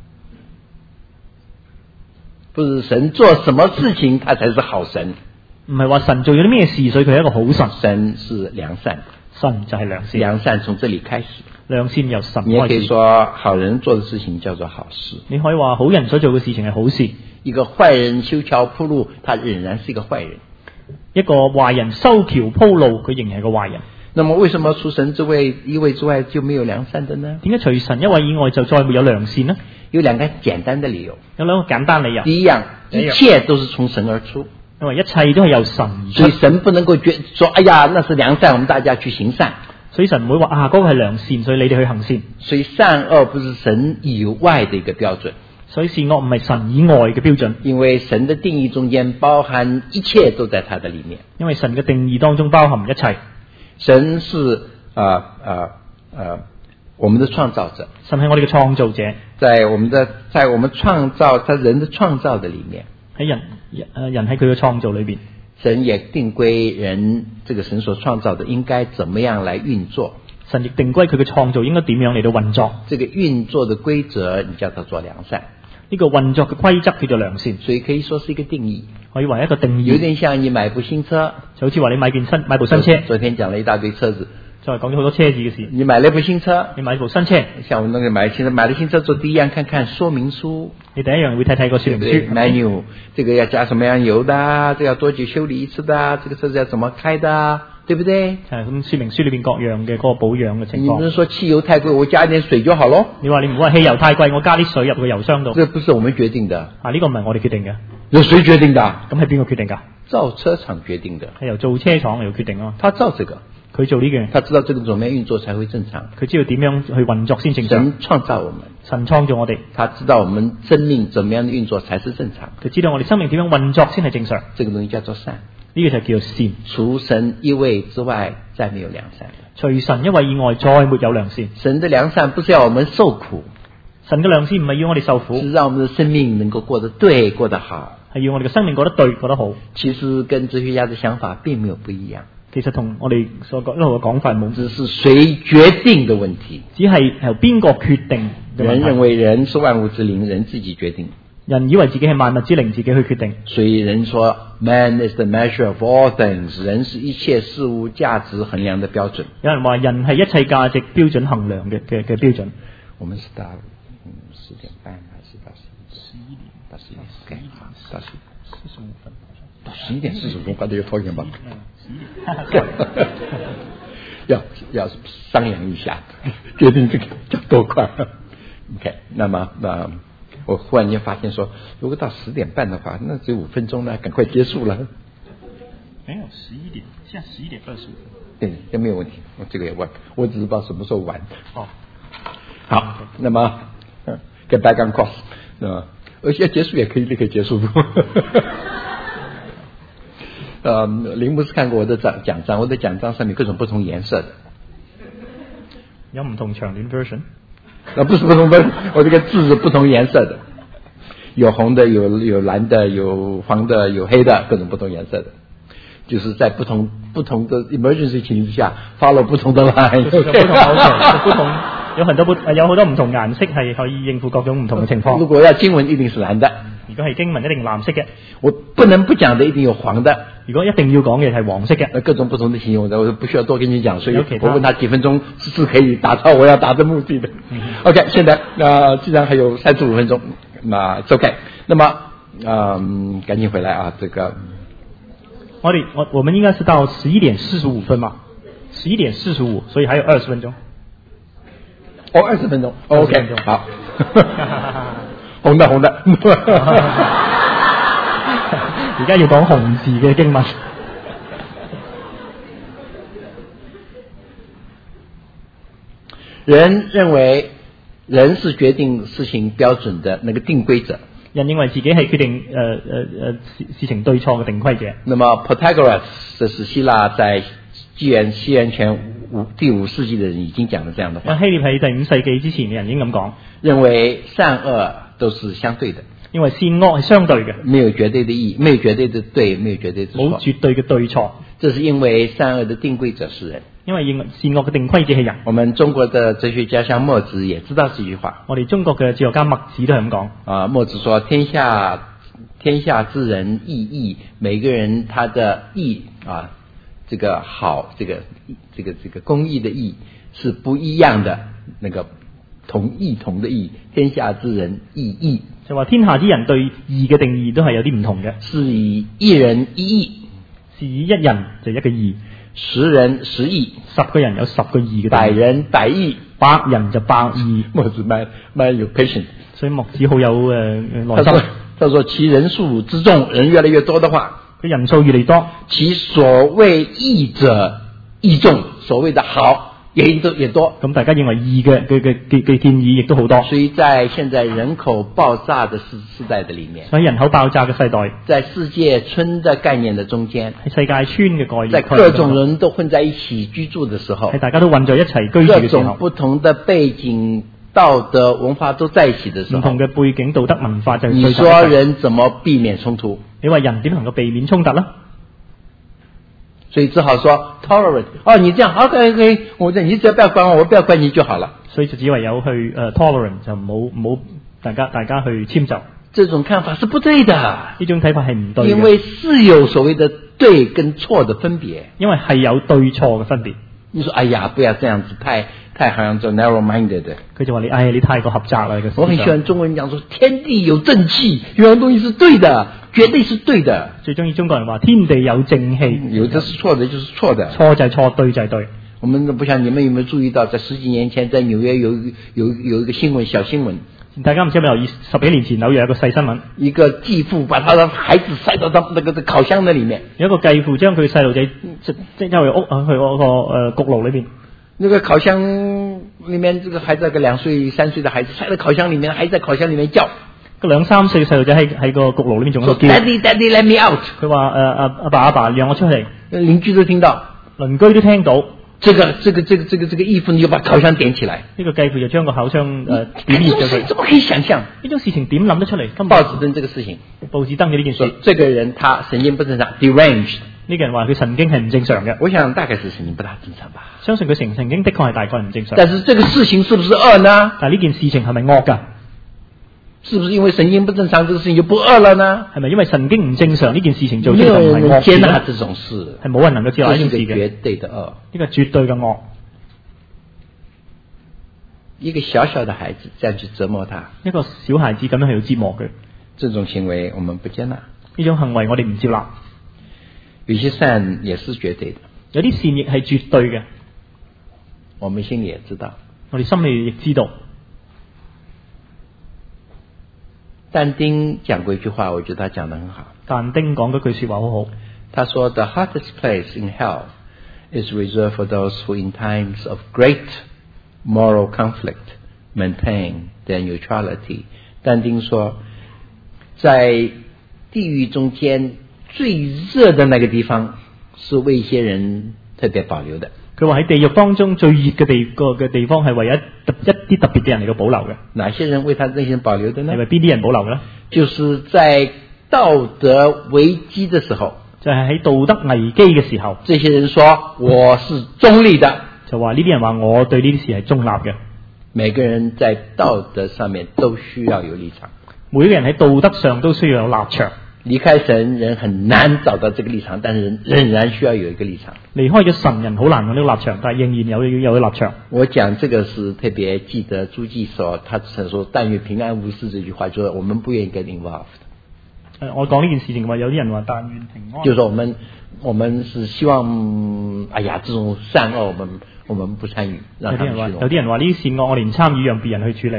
不是神做什麼事情他才是好神， 唔係話神做咗啲咩事所以佢係一個好神。 神是良善， 神就係良善， 良善從這裡開始。 良善由神開始。 你也可以說好人做的事情叫做好事， 你可以話好人所做嘅事情係好事。 一個壞人修橋鋪路，他仍然是一個壞人。 一個壞人修橋鋪路，佢仍然係個壞人。 那麼為什麼除神一位之外就沒有良善的呢？ 點解除神一位以外就再沒有良善呢？ 有兩個簡單的理由。 有兩個簡單理由。 第一樣，一切都是從神而出， 因為一切都係由神而出， 所以神不能夠說哎呀那是良善，我們大家去行善。 所以神唔會話嗰個係良善，所以你哋去行善。 所以善惡不是神以外的一個標準， 所以善惡唔係神以外嘅標準。 因為神的定義中間包含一切都在它的裡面。因為神嘅定義當中包含一切。 神是我們的創造者， 神係我哋嘅創造者， 在我們創造在人的創造的裡面， 喺人喺佢嘅創造裏邊， 神也定規人這個神所創造的應該怎麼樣來運作。 神亦定規佢嘅創造應該點樣嚟到運作。 這個運作的規則，你叫它做良善。 呢個運作嘅規則叫做良善， 所以可以說是一個定義， 可以話一個定義。 有點像你買部新車， 就好似話你買部新車。 昨天講了一大堆車子， 就係講咗好多車子嘅事。 你買了一部新車， 你買一部新車， 像我那個買了新車做第一樣看看說明書， 你第一樣會睇個說明書 menu， 這個要加什麼樣油的，這個要多久修理一次的，這個車子要怎麼開的，對不對？ 係咁說明書裏邊各樣嘅嗰個保養嘅情況。 你不是說汽油太貴，我加一點水就好咯？ 你話你唔好話汽油太貴，我加啲水入個油箱度。 這不是我們決定的。 呢個唔係我哋決定嘅。 由誰決定的？ 咁係邊個決定㗎？ 造車廠決定的。 係由造車廠嚟決定咯。 他造這個。 佢做呢個， 他知道這個怎麼樣運作才會正常。 佢知道點樣去運作先正常。 神創造我們， 神創造我哋， 他知道我們生命怎麼樣的運作才是正常。 佢知道我哋生命點樣運作先係正常。 這個東西叫做善， 呢個就叫做善。 除神一位之外，再沒有良善。 除神一位以外，再沒有良善。 神的良善不是要我們受苦， 神嘅良善唔係要我哋受苦， 是讓我們的生命能夠過得對，過得好， 係要我哋嘅生命過得對，過得好。 其實跟哲學家的想法並沒有不一樣。 其實同我哋所講一路嘅講法冇， 只是誰決定的問題。 只係由邊個決定。 人認為人是萬物之靈，人自己決定。 人以為自己係萬物之靈，自己去決定。 所以人說 Man is the measure of all things， 人是一切事物價值衡量的標準。 有人話人係一切價值標準衡量嘅標準。 我們是到10點半還是到11點？到11點，好，到11點45分。到11點45分，快點拖延吧。要商量一下，決定這個叫多快。OK， 那麼我忽然間發現說，如果到10點半的話，那只有5分鐘呢，趕快結束了。 沒有11點，現在11點25分。 對，這沒有問題，我這個也 work， 我只是不知道什麼時候完。 哦， 好，那麼get back on course，而且結束也可以立刻結束。林牧師看過我的獎章，我的獎章上面各種不同顏色的， 有唔同長短 version。 不是不同 version， 我這個字是不同顏色的，有紅的，有藍的，有黃的，有黑的，各種不同顏色的，就是在不同的 emergency 情況之下 follow 不同的 line， 有好多唔同顏色係可以應付各種唔同嘅情況。如果要經文一定是藍的， 如果係經文一定藍色嘅。 我不能不講的一定有黃的， 如果一定要講嘅係黃色嘅。 各種不同的形容，我不需要多跟你講，所以我問他幾分鐘是可以達到我要達的目的的。OK， 現在既然還有35分鐘，那 OK， 那麼趕緊回來啊，這個我們應該是到11點45分嘛，11點45，所以還有20分鐘。 20分鐘 ，OK， 好。 紅的紅的。 而家要講紅字嘅經文。 人認為人是決定事情標準的那個定規者。 人認為自己係決定事情對錯嘅定規者。 那麼 Pythagoras 這是希臘在西元前第5世紀的人已經講了這樣的話。 希臘喺第5世紀之前嘅人已經咁講， 認為善惡都是相對的， 因為善惡係相對嘅， 沒有絕對的義，沒有絕對的對，沒有絕對的錯， 冇絕對嘅對錯。 這是因為善惡的定規者是人， 因為善惡嘅定規者係人。 我們中國的哲學家像墨子也知道這句話。 我哋中國嘅哲學家墨子都係咁講。 啊，墨子說天下之人義義，每個人他的義啊，這個好，這個公義的義是不一樣的，那個異同的義，天下之人義義， 就話天下之人對義嘅定義都係有啲唔同嘅， 是以一人一義， 是以一人就一個義 ，10人10義 ，10個人有10個義嘅定義 ，100人100義 ，100人就100義。 墨子蠻有 patience， 所以墨子好有耐心。 他說其人數之眾，人越來越多的話， 佢人數越嚟越多， 其所謂義者義眾，所謂的好也多。 咁大家認為義嘅建議亦都好多。 所以在現在人口爆炸的時代的裏面， 所以人口爆炸嘅世代， 在世界村的概念的中間， 喺世界村嘅概念， 在各種人都混在一起居住的時候， 係大家都混在一齊居住嘅時候， 各種不同的背景、道德、文化都在一起的時候， 唔同嘅背景、道德、文化就係你說人怎麼避免衝突？ 你話人點能夠避免衝突呢？ 所以只好說 tolerate。哦，你這樣好可以，你只要不要管我，我不要管你就好了。 所以就只唯有去tolerate， 就唔好大家去遷就。 這種看法是不對的， 呢種睇法係唔對嘅， 因為是有所謂的對跟錯的分別， 因為係有對錯嘅分別。 你說哎呀，不要這樣子，太好像做 narrow-minded。 佢就話你太過狹窄啦。 我很喜歡中國人講說天地有正氣，有樣東西是對的，絕對是對的。 最中意中國人話天地有正氣， 有的是錯的，就是錯的。 錯就係錯，對就係對。 我們不像你們有沒有注意到，在10幾年前，在紐約有一個新聞，小新聞。大家唔知有冇留意？10幾年前紐約有一個細新聞，一個繼父把他的孩子塞到那個烤箱那裡面，有一個繼父將佢細路仔即係去屋去嗰個焗爐裏邊。那個烤箱裡面，這個孩子個2歲3歲的孩子塞到烤箱裡面，還在烤箱裡面叫。個2、3歲嘅細路仔喺個焗爐裏面仲喺度叫。Daddy, let me out！ 佢話阿爸讓我出嚟。鄰居都聽到，鄰居都聽到。這個義父你就把烤箱點起來。呢個繼父就將個烤箱點熱咗佢。怎麼可以想象？呢種事情點諗得出嚟？報紙登這個事情，報紙登咗呢件事。這個人他神經不正常 ，deranged。呢個人話佢神經係唔正常嘅。我想大概是神經不大正常吧。相信佢神經的確係大概唔正常。但是這個事情是不是惡呢？但係呢件事情係咪惡㗎？是不是因為神經不正常，這個事情就不惡了呢？係咪因為神經唔正常呢件事情做出就唔係惡？接納這種事，係冇人能夠接納呢件事嘅。絕對的惡，呢個絕對嘅惡。一個小小的孩子這樣去折磨他，一個小孩子咁樣去折磨佢，這種行為我們不接納。呢種行為我哋唔接納。有些善也是絕對的，有啲善亦係絕對嘅。我們心裏也知道，我哋心裏亦知道。但丁講過一句話，我覺得他講得很好。但丁講嗰句說話好好。他說 ：“The hardest place in hell is reserved for those who, in times of great moral conflict, maintain their neutrality。”但丁說，在地獄中間最熱的那個地方，是為一些人特別保留的。佢話喺地獄當中最熱嘅地方係為一啲特別嘅人嚟到保留嘅。哪些人為他這些人保留的呢？係為邊啲人保留嘅呢？就是在道德危機的時候，就係喺道德危機嘅時候，這些人說我是中立的，就話呢啲人話我對呢啲事係中立嘅。每個人在道德上面都需要有立場，每個人喺道德上都需要有立場。離開神，人很難找到這個立場，但是人仍然需要有一個立場。離開咗神，人好難有呢個立場，但係仍然有立場。我講這個是特別記得朱記所他曾說但願平安無事這句話，就是我們不願意 get involved。我講呢件事情話，有啲人話但願平安，就是我們是希望，哎呀，這種善惡我們不參與，讓他們去弄。有啲人話呢啲善惡我連參與讓別人去處理。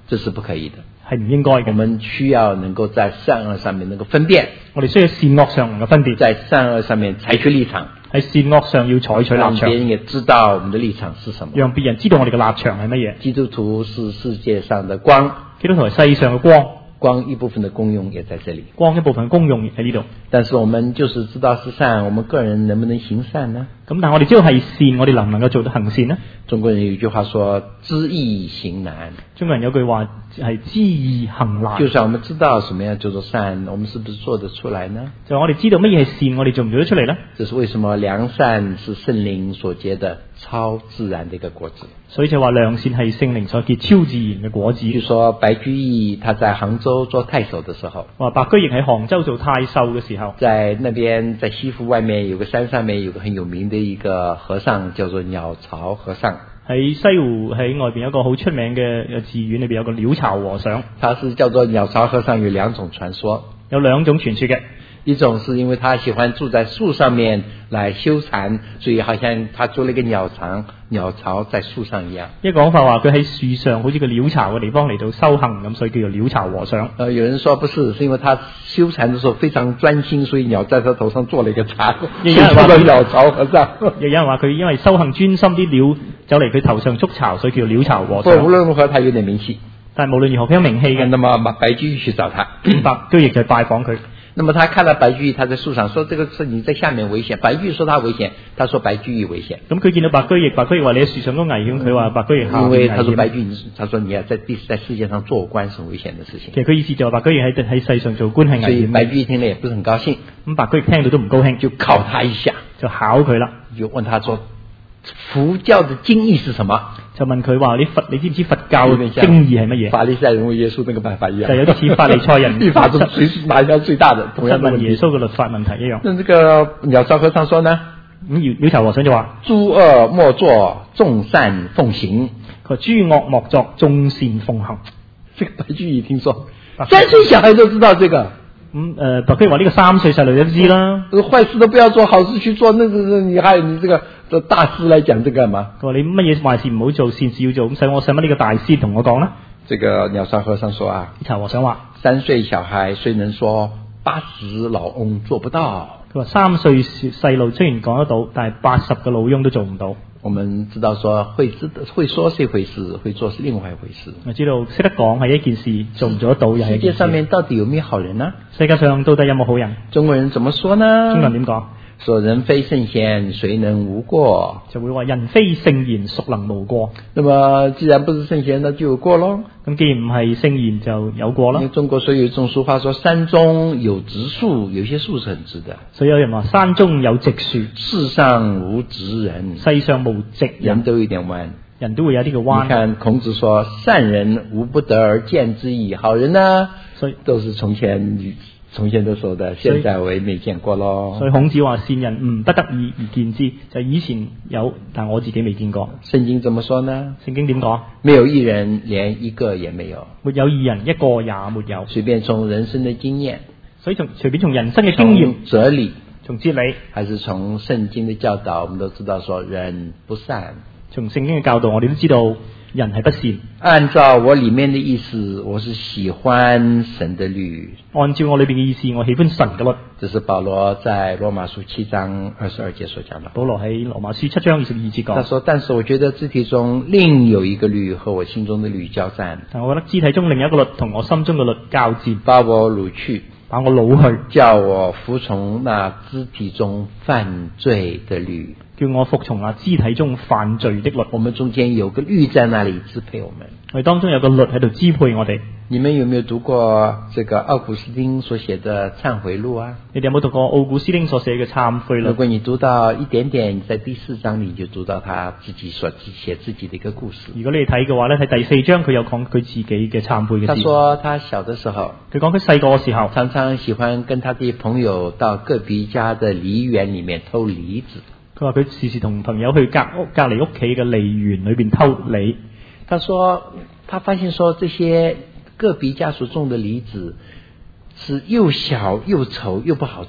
這是不可以的。 係唔應該我嘅。 們需要能夠在善惡上面能夠分辨， 我哋需要善惡上能夠分別， 在善惡上面採取立場， 喺善惡上要採取立場， 讓別人也知道我們的立場是什麼。 讓別人知道我哋嘅立場係乜嘢。 基督徒是世界上的光， 基督徒係世上嘅光， 光一部分的功用也在這裡。 光一部分功用喺呢度。 但是我們就是知道是善，我們個人能不能行善呢？ 咁但係我哋知道係善，我哋能唔能夠做到行善呢？ 中國人有一句話說：知易行難。 中國人有句話係知易行難。 就算我們知道什麼樣叫做善，我們是不是做得出來呢？ 就我哋知道乜嘢係善，我哋做唔做得出嚟呢？ 這是為什麼良善是聖靈所結的超自然的一個果子。 所以就話良善係聖靈所結超自然嘅果子。 據說白居易他在杭州做太守的時候， 話白居易喺杭州做太守嘅時候， 在那邊在西湖外面有個山上面有個很有名的一個和尚，叫做鳥巢和尚。 喺西湖喺外邊有一個好出名嘅寺院，裏邊有個鳥巢和尚。 他是叫做鳥巢和尚，有兩種傳說。 有兩種傳說嘅， 一種是因為他喜歡住在樹上面來修禪，所以好像他做了一個鳥巢在樹上一樣。 一個講法話佢喺樹上好似個鳥巢嘅地方嚟到修行咁，所以叫做鳥巢和尚。 有人說不是，是因為他修禪的時候非常專心，所以鳥在他頭上做了一個禪， 亦有人話叫鳥巢和尚。 亦有人話佢因為修行專心，啲鳥走嚟佢頭上築巢，所以叫做鳥巢和尚。 無論如何，他有點名氣。 但係無論如何，佢有名氣嘅。 那麼白居易去找他， 白居易就拜訪佢。 那麼他看到白居易，他在樹上說：這個是你在下面危險。白居易說他危險，他說白居易危險。 咁佢見到白居易話你喺樹上都危險，佢話白居易下面危險。 因為他說白居易，他說你要在世界上做官是危險的事情。 其實佢意思就話白居易喺世上做官係危險。 所以白居易聽了也不是很高興。 咁白居易聽到都唔高興， 就考他一下， 就考佢啦， 就問他說：佛教的經義是什麼？ 就問佢話你知唔知佛教嘅經義係乜嘢？ 法利賽人問耶穌那個辦法一樣， 就有啲似法利賽人律法中誰是哪一條最大的？同樣問耶穌嘅律法問題一樣。 那這個鳥巢和尚說呢？ 鳥巢和尚就話： 諸惡莫作，眾善奉行。 佢話諸惡莫作，眾善奉行。 這個白居易聽說，3歲小孩都知道這個。 白居易話呢個3歲細路都知啦。 壞事都不要做，好事去做。那個你這個大師來講這個幹嘛？ 佢話你乜嘢壞事唔好做，善事要做。咁使乜呢個大師同我講呢？ 這個鳥巢和尚說啊， 鳥巢和尚話 ：3歲小孩雖能說，80老翁做不到。 佢話3歲細路雖然講得到，但係80個老翁都做唔到。 我們知道說會說是一回事，會做是另外一回事。 我知道識得講係一件事，做唔做得到又係一件事。世界上面到底有沒有好人呢？ 世界上到底有冇好人？ 中國人怎麼說呢？ 中國人點講？ 說人非聖賢，誰能無過？ 就會話人非聖賢，孰能無過？ 那麼既然不是聖賢，那就有過咯。 咁既然唔係聖賢，就有過啦。 中國所以有一種俗話說：山中有直樹，有些樹是很直的。 所以有人話山中有直樹， 世上無直人。 世上無直人都有一點彎， 人都會有啲嘅彎。 你看孔子說：善人無不得而見之矣。好人呢，所以都是從前都說的，現在我也沒見過咯。 所以孔子話：善人唔不得已而見之，就以前有，但我自己未見過。 聖經怎麼說呢？ 聖經點講？ 沒有義人，連一個也沒有。 沒有義人，一個也沒有。 隨便從人生的經驗， 所以隨便從人生嘅經驗、 哲理、 從哲理， 還是從聖經的教導，我們都知道說人不善。 從聖經嘅教導，我哋都知道人係不善。 按照我裏面的意思，我是喜歡神的律。 按照我裏邊嘅意思，我喜歡神嘅律。 這是保羅在羅馬書7章22節所講的。 保羅喺羅馬書7章22節講。 他說：但是我覺得肢體中另有一個律和我心中的律交戰。 但我覺得肢體中另一個律同我心中嘅律交戰， 把我擄去， 把我擄去， 叫我服從那肢體中犯罪的律。 叫我服從那肢體中犯罪的律。 我們中間有個律在那裡支配我們。 我哋當中有個律喺度支配我哋。 你們有沒有讀過這個奧古斯丁所寫的懺悔錄啊？ 你哋有冇讀過奧古斯丁所寫嘅懺悔錄？ 如果你讀到一點點，在第4章你就讀到他自己所寫自己的一個故事。 如果你哋睇嘅話咧，喺第4章佢有講佢自己嘅懺悔嘅事。 他說他小的時候， 佢講佢細個嘅時候， 常常喜歡跟他的朋友到隔壁家的梨園裡面偷梨子。 佢話佢時時同朋友去隔離屋企嘅梨園裏邊偷梨。 他說他發現說這些隔壁家所種的梨子是又小又醜又不好吃。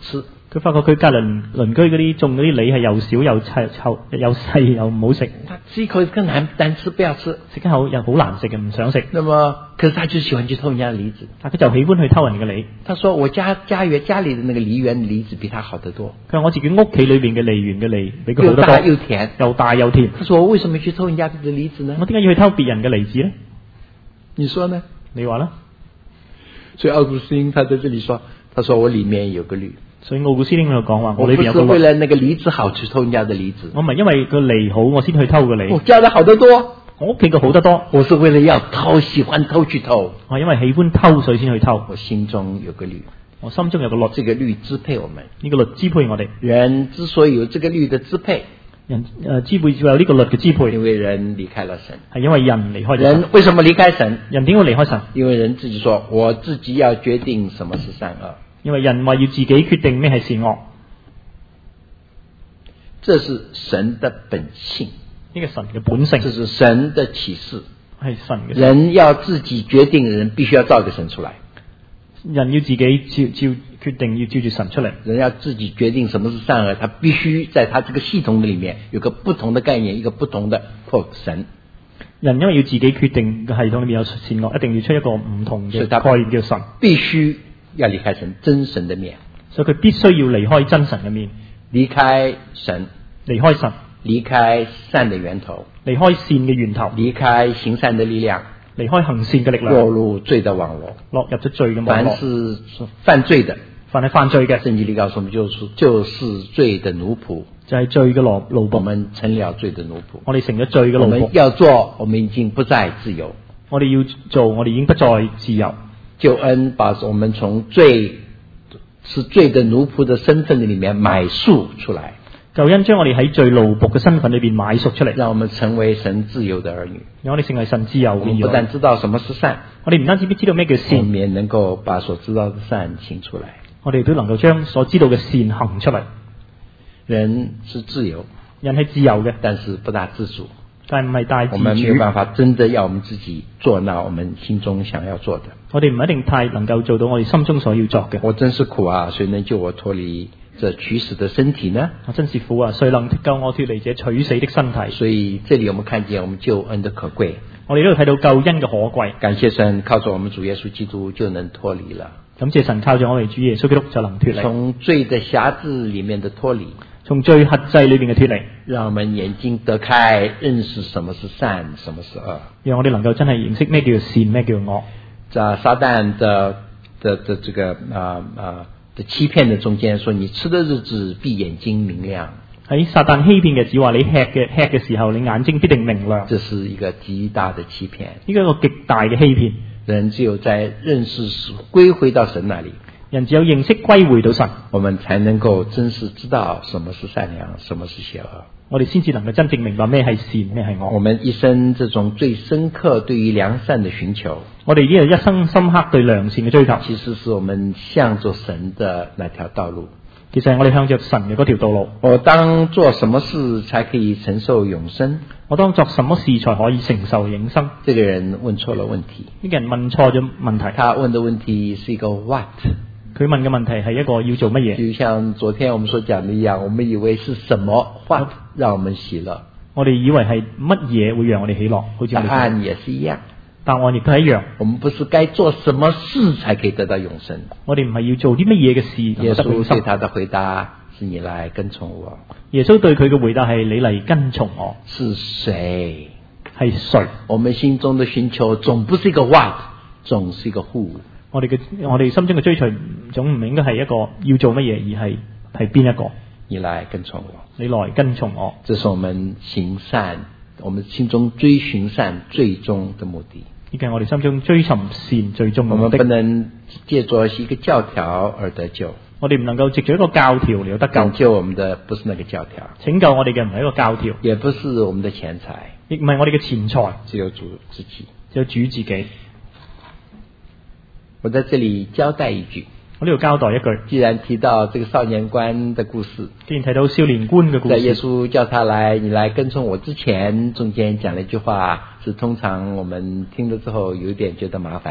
佢發覺佢隔鄰居嗰啲種嗰啲梨係又少又臭又細又唔好食， 他吃一口更難吃，不要吃。 食一口又好難食嘅，唔想食。 那麼，可是他就喜歡去偷人家的梨子。 但佢就喜歡去偷人嘅梨。 他說：我家裏的那個梨園梨子比他好得多。 佢話我自己屋企裏邊嘅梨園嘅梨比佢好得多， 又大又甜， 又大又甜。 他說：我為什麼去偷人家的梨子呢？ 我點解要去偷別人嘅梨子呢？ 你說呢？ 你話啦。 所以奧古斯丁他在這裡說，他說我裡面有個綠。 所以奧古斯丁喺度講話， 我不是為了那個梨子好去偷人家的梨子。 我唔係因為個梨好我先去偷個梨。 我家的好得多， 我屋企嘅好得多。 我是為了要偷，喜歡偷去偷。 我因為喜歡偷所以先去偷。 我心中有個律， 我心中有個律， 這個律支配我們。 呢個律支配我哋。 人之所以有這個律的支配， 人支配有呢個律嘅支配， 因為人離開了神。 係因為人離開咗神。 人為什麼離開神？ 人點會離開神？ 因為人自己說，我自己要決定什麼是善惡。 因為人話要自己決定咩係善惡。 這是神的本性， 呢個神嘅本性， 這是神的啟示， 係神嘅。 人要自己決定，人必須要照着神出來。 人要自己照決定，要照住神出嚟。 人要自己決定什麼是善惡，他必須在他這個系統裡面有個不同的概念，一個不同的神。 人因為要自己決定嘅系統裡面有善惡，一定要出一個唔同嘅概念叫神。 必須要離開神真神的面， 所以佢必須要離開真神嘅面， 離開神， 離開神， 離開善的源頭， 離開善嘅源頭， 離開行善的力量， 離開行善嘅力量， 落入罪的網絡， 落入咗罪嘅網絡。 凡是犯罪的， 凡係犯罪嘅， 聖經裡告訴我們就是罪的奴僕， 就係罪嘅奴僕。 我們成了罪的奴僕， 我哋成咗罪嘅奴僕。 我們要做，我們已經不再自由。 我哋要做，我哋已經不再自由。 救恩把我們從是罪的奴僕的身份裡面買贖出來。 救恩將我哋喺罪奴僕嘅身份裏邊買贖出嚟， 讓我們成為神自由的兒女。 讓我哋成為神自由嘅兒女。 我們不但知道什麼是善， 我哋唔單止知道咩叫善， 我們也能夠把所知道的善行出來。 我哋都能夠將所知道嘅善行出嚟。 人是自由， 人係自由嘅， 但是不大自主。 但係唔係大自主。 我們沒有辦法真的要我們自己做那我們心中想要做的。 我哋唔一定太能夠做到我哋心中所要做嘅。 我真是苦啊！誰能救我脫離這取死的身體呢？ 我真是苦啊！誰能救我脫離這取死的身體？ 所以這裡我們看見我們救恩的可貴。 我哋都睇到救恩嘅可貴。 感謝神，靠着我們主耶穌基督就能脫離了。 感謝神，靠着我哋主耶穌基督就能脫離。 從罪的轄制裡面的脫離， 從罪轄制裏邊嘅脫離， 讓我們眼睛得開，認識什麼是善，什麼是惡。 讓我哋能夠真係認識咩叫善，咩叫惡。 在撒旦的這個的欺騙的中間，說你吃的日子必眼睛明亮。 喺撒旦欺騙嘅只話你吃嘅時候，你眼睛必定明亮。 這是一個極大的欺騙， 呢個一個極大嘅欺騙。 人只有在認識時歸回到神那裡， 人只有認識歸回到神， 我們才能夠真實知道什麼是善良，什麼是邪惡。 我哋先至能夠真正明白咩係善，咩係惡。 我們一生這種最深刻對於良善的尋求， 我哋呢個一生深刻對良善嘅追求， 其實是我們向着神的那條道路。 其實係我哋向着神嘅嗰條道路。 我當做什麼事才可以承受永生？ 我當作什麼事才可以承受永生？ 這個人問錯了問題。 呢個人問錯咗問題。 他問的問題是一個 what？ 佢問嘅問題係一個要做乜嘢？ 就像昨天我們所講的一樣，我們以為是什麼 what 讓我們喜樂？ 我哋以為係乜嘢會讓我哋喜樂？好似答案也是一樣。 答案亦都係一樣。 我們不是該做什麼事才可以得到永生？ 我哋唔係要做啲乜嘢嘅事。 耶穌對他的回答是你來跟從我。 耶穌對佢嘅回答係你嚟跟從我。 是誰？ 係誰？我們心中的尋求總不是一個 what， 總是一個 who。 我哋心中嘅追隨總唔應該係一個要做乜嘢，而係邊一個？ 你來跟從我。 你來跟從我。 這是我們行善，我們心中追尋善最終的目的。 呢個係我哋心中追尋善最終嘅目的。 我們不能借着一個教條而得救。 我哋唔能夠藉住一個教條嚟得救。 拯救我們的不是那個教條。 拯救我哋嘅唔係一個教條， 也不是我們的錢財， 亦唔係我哋嘅錢財， 只有主自己。 只有主自己。 我在這裡交代一句。 我呢度交代一句， 既然提到這個少年官的故事， 既然提到少年官嘅故事， 在耶穌叫他來，你來跟從我之前，中間講了一句話，是通常我們聽了之後有點覺得麻煩的。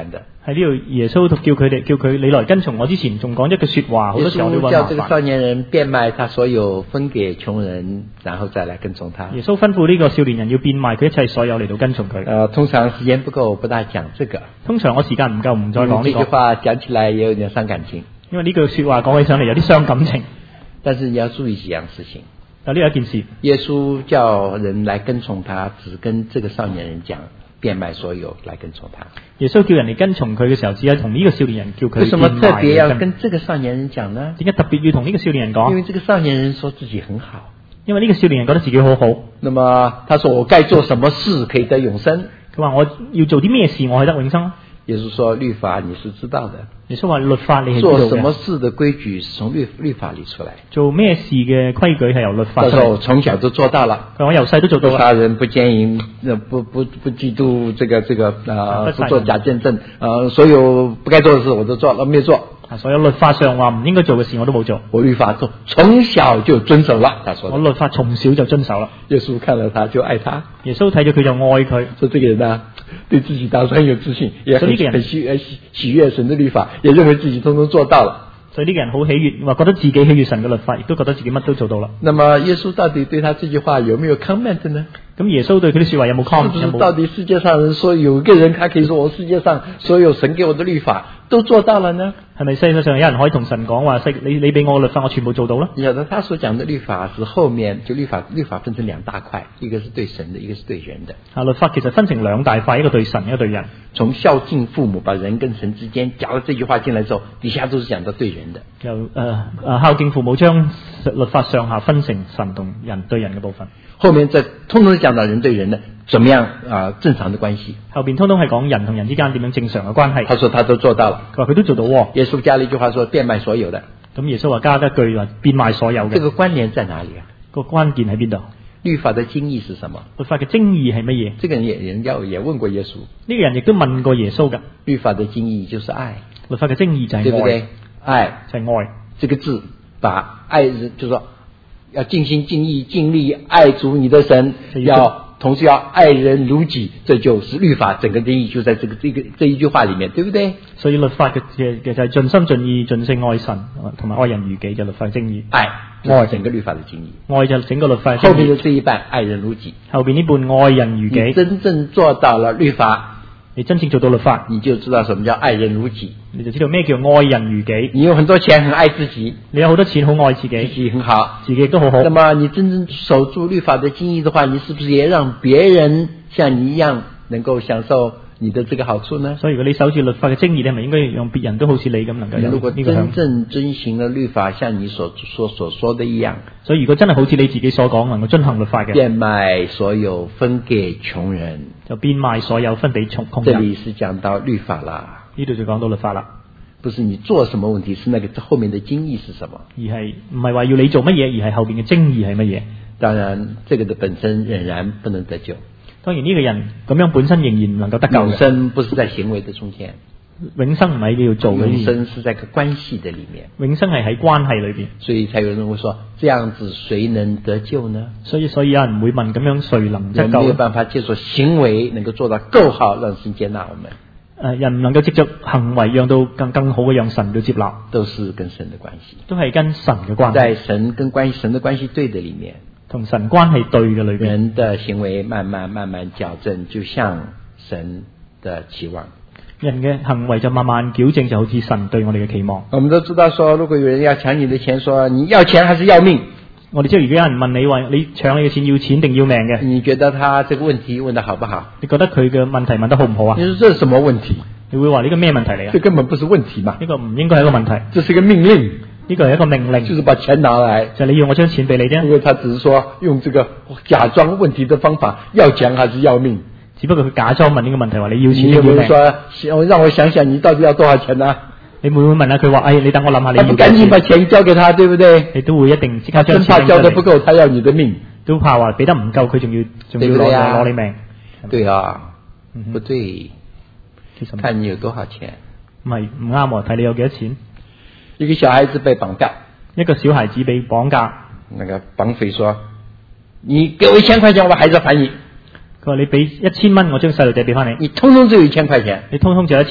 喺呢度耶穌叫佢你來跟從我之前，仲講一句說話，好耶多時候都穌叫這個揾麻煩。 少年人變賣他所有，分給窮人，然後再來跟從他。 耶穌吩咐呢個少年人要變賣佢一切所有嚟到跟從佢。 通常時間不夠，不大講這個。 通常我時間唔夠，唔再講呢這句個， 話講起來也有點傷感情。 因為呢句說話講起上嚟有啲傷感情。 但是你要注意幾樣事情。 但呢有一件事， 耶穌叫人來跟從他，只跟這個少年人講，變賣所有來跟從他。 耶穌叫人嚟跟從佢嘅時候，只係同呢個少年人叫佢為什麼特別要變賣跟這個少年人講呢？ 點解特別要同呢個少年人講？ 因為這個少年人說自己很好。 因為呢個少年人覺得自己好好。 那麼他說我該做什麼事可以得永生？ 佢話我要做啲咩事我係得永生？ 耶穌說律法你是知道的。 耶穌話律法你係知道嘅。 做什麼事的規矩是從律法裏出來。 做咩事嘅規矩係由律法出嚟。 他說我從小都做到了。 佢話我由細都做到啦。 不殺人，不姦淫，不嫉妒不做假見證，所有不該做的事我都做了，沒做。 所有律法上話唔應該做嘅事我都冇做。 我律法從小就遵守了，他說。 我律法從小就遵守了。 耶穌看了他就愛他。 耶穌睇咗佢就愛佢。 說這個人啊，對自己當時很有自信，也很喜悅神的律法，也認為自己通通做到了。 所以呢個人好喜悅，話覺得自己喜悅神嘅律法，亦都覺得自己乜都做到啦。 那麼耶穌到底對他這句話有沒有 comment 呢？ 咁耶穌對佢啲說話有冇 comment？ 是不是到底世界上人說有個人，他可以說我世界上所有神給我的律法都做到了呢？ 係咪世界上有人可以同神講話，你俾我嘅律法我全部做到呢？ 你曉得他所講的律法是後面就律法分成兩大塊，一個是對神的，一個是對人的。 律法其實分成兩大塊，一個對神，一個對人。 從孝敬父母把人跟神之間加了這句話進來之後，底下都是講到對人的。 由孝敬父母將律法上下分成神同人對人嘅部分。 後面這通通講到人對人的怎麼樣正常的關係。 後邊通通係講人同人之間點樣正常嘅關係。 他說他都做到了。 佢話佢都做到喎。 耶穌加了一句話說變賣所有的。 咁耶穌話加一句話變賣所有嘅。 這個關聯在哪裡啊？ 個關鍵喺邊度？ 律法的精義是什麼？ 律法嘅精義係乜嘢？ 這個人也問過耶穌。 呢個人亦都問過耶穌㗎。 律法的精義就是愛。 律法嘅精義就係愛， 對不對？愛就係愛。 這個字把愛人，就是說要盡心盡意盡力愛主你的神，同時要愛人如己，這就是律法整個定義就在這一句話裡面，對不對？ 所以律法嘅就係盡心盡意盡性愛神同埋愛人如己，就律法嘅精義。愛整個律法嘅精義。愛就整個律法嘅精義。 後面的這一半愛人如己。 後邊呢半愛人如己。 你真正做到了律法。 你真正做到律法， 你就知道什麼叫愛人如己， 你就知道咩叫愛人如己。 你有很多錢，很愛自己， 你有好多錢，好愛自己， 自己很好， 自己亦都好好。 那麼你真正守住律法的精義的話，你是不是也讓別人像你一樣能夠享受你的這個好處呢？ 所以如果你守住律法嘅精義，你係咪應該讓別人都好似你咁能夠有呢個享受？ 如果真正遵行了律法，像你所說的一樣， 所以如果真係好似你自己所講，能夠遵行律法嘅， 變賣所有分給窮人， 就變賣所有分俾窮人。 這裡是講到律法啦， 呢度就講到律法啦。 不是你做什麼問題，是那個後面的精義是什麼？ 而係唔係話要你做乜嘢，而係後邊嘅精義係乜嘢？ 當然，這個的本身仍然不能得救。 當然呢個人咁樣本身仍然唔能夠得救。 永生不是在行為的中間， 永生唔係你要做嘅， 永生是在個關係的裡面。 永生係喺關係裏邊， 所以才有人會說：這樣子誰能得救呢？ 所以有人會問：咁樣誰能得救？ 人沒有辦法借助行為能夠做到夠好，讓神接納我們。 人唔能夠藉着行為讓到更好嘅，讓神都接納， 都是跟神的關係， 都係跟神嘅關係。 在神的關係對的裡面。 同神關係對嘅裏邊， 人的行為慢慢矯正，就像神的期望。 人嘅行為就慢慢矯正，就好似神對我哋嘅期望。 我們都知道說，如果有人要搶你的錢，說你要錢還是要命？ 我哋知道如果有人問你話你搶你嘅錢，要錢定要命嘅？ 你覺得他這個問題問得好不好？ 你覺得佢嘅問題問得好唔好啊？ 你說這是什麼問題？ 你會話呢個咩問題嚟啊？ 這根本不是問題嘛？ 呢個唔應該係一個問題， 這是一個命令。 呢個係一個命令， 就是把錢拿來， 就係你要我將錢俾你啫。 因為他只是說用這個假裝問題的方法，要錢還是要命？ 只不過佢假裝問呢個問題，話你要錢定要命？ 你有沒有說讓我想想你到底要多少錢啊？ 你會唔會問下佢話，你等我諗下你要幾多錢？ 趕緊把錢交給他，對不對？ 你都會一定即刻將錢。 真怕交得不夠，他要你的命。 都怕話俾得唔夠，佢仲要攞你命。 對啊，不對。 其實看你有多少錢。 唔係唔啱喎，睇你有幾多錢。 一個小孩子被綁架， 一個小孩子被綁架， 那個綁匪說：你給我1000塊錢，我把孩子還你。 佢話你俾1000蚊，我將細路仔俾翻你。 你通通只有1000塊錢， 你通通就1000蚊。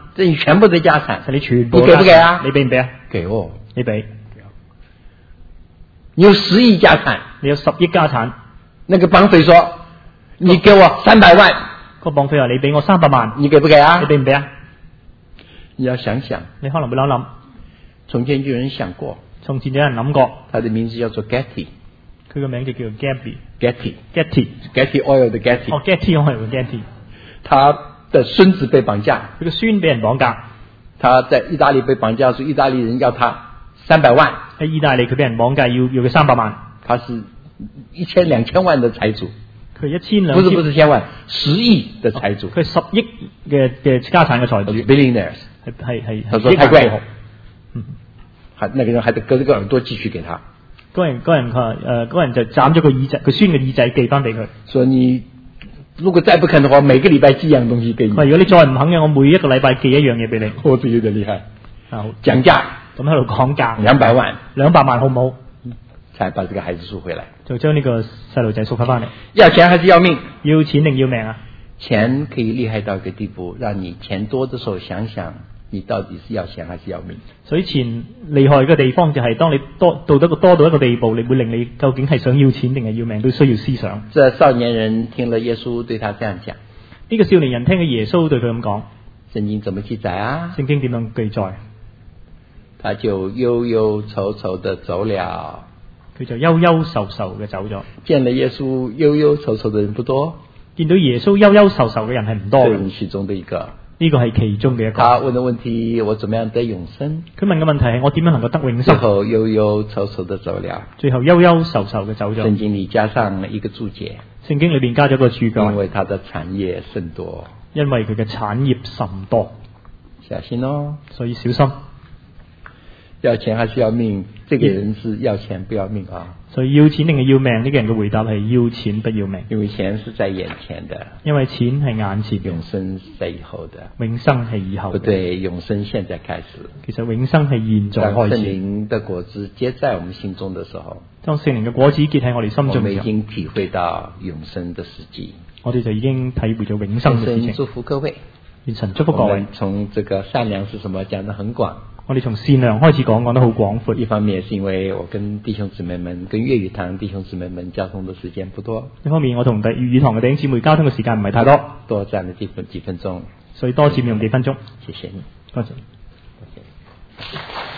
這你全部的家產， 係你全部。 你給不給啊？ 你俾唔俾啊？ 給哦， 你俾。 你有10億家產， 你有10億家產。 那個綁匪說：你給我300萬。 個綁匪話：你俾我300萬。 你給不給啊？ 你俾唔俾啊？ 你要想想， 你可能會諗。 從前就有人想過， 從前有人諗過， 他的名字叫做 Getty， 佢個名就叫做 Getty Oil 的 Getty， 哦 Getty Oil 嘅 Getty， 他的孫子被綁架， 佢個孫俾人綁架， 他在意大利被綁架時，意大利人要他300萬， 喺意大利佢俾人綁架要佢300萬， 他是1000、2000萬的財主， 佢1000、2000， 不是千萬，10億的財主， 佢10億嘅家產嘅財主 ，billionaires， 係， 他說太貴。還那個人還得割這個耳朵繼續給他。 嗰人就斬咗個耳仔，佢孫嘅耳仔寄翻俾佢。 說你如果再不肯的話，每個禮拜寄樣東西給你。 如果你再唔肯嘅，我每一個禮拜寄一樣嘢俾你。 我這有點厲害。 啊， 講價， 咁喺度講價。 200萬 ，200萬好唔好？ 才把這個孩子贖回來。 就將呢個細路仔贖翻嚟。 要錢還是要命？ 要錢定要命啊？ 錢可以厲害到一個地步，讓你錢多的時候想想，你到底是要錢還是要命？ 所以錢厲害嘅地方就係當你多到一個地步，你會令你究竟係想要錢定係要命都需要思想。 這少年人聽了耶穌對他這樣講， 呢個少年人聽咗耶穌對佢咁講， 聖經怎麼記載啊？ 聖經點樣記載？ 他就憂憂愁愁地走了， 佢就憂憂愁愁嘅走咗。 見了耶穌憂憂愁愁的人不多， 見到耶穌憂憂愁愁嘅人係唔多嘅。 這是其中的一個。 呢個係其中嘅一個。 他問的問題：我怎麼樣得永生？ 佢問嘅問題係我點樣能夠得永生？ 最後憂憂愁愁地走了。 最後憂憂愁愁嘅走咗。 聖經裏加上一個注解。 聖經裏邊加咗個注解。 因為他的產業甚多。 因為佢嘅產業甚多。 小心哦。 所以小心。 要錢還是要命？這個人是要錢不要命啊！ 所以要錢定係要命？呢個人嘅回答係要錢不要命。 因為錢是在眼前的。 因為錢係眼前。 永生是在以後的。 永生係以後。 不對，永生現在開始。 其實永生係現在開始。 當聖靈的果子結在我們心中的時候， 當聖靈嘅果子結喺我哋心中嘅時候， 我們已經體會到永生的實際。 我哋就已經體會咗永生嘅事情。 祝福各位。 願神祝福各位。 從這個善良是什麼講得很廣。 我哋從善良開始講得好廣闊。 一方面是因為我跟弟兄姊妹們、跟粵語堂弟兄姊妹們交通的時間不多。 一方面我同粵語堂嘅弟兄姊妹交通嘅時間唔係太多， 多佔了幾分鐘， 所以多佔用幾分鐘。 謝謝你， 多謝。 謝謝。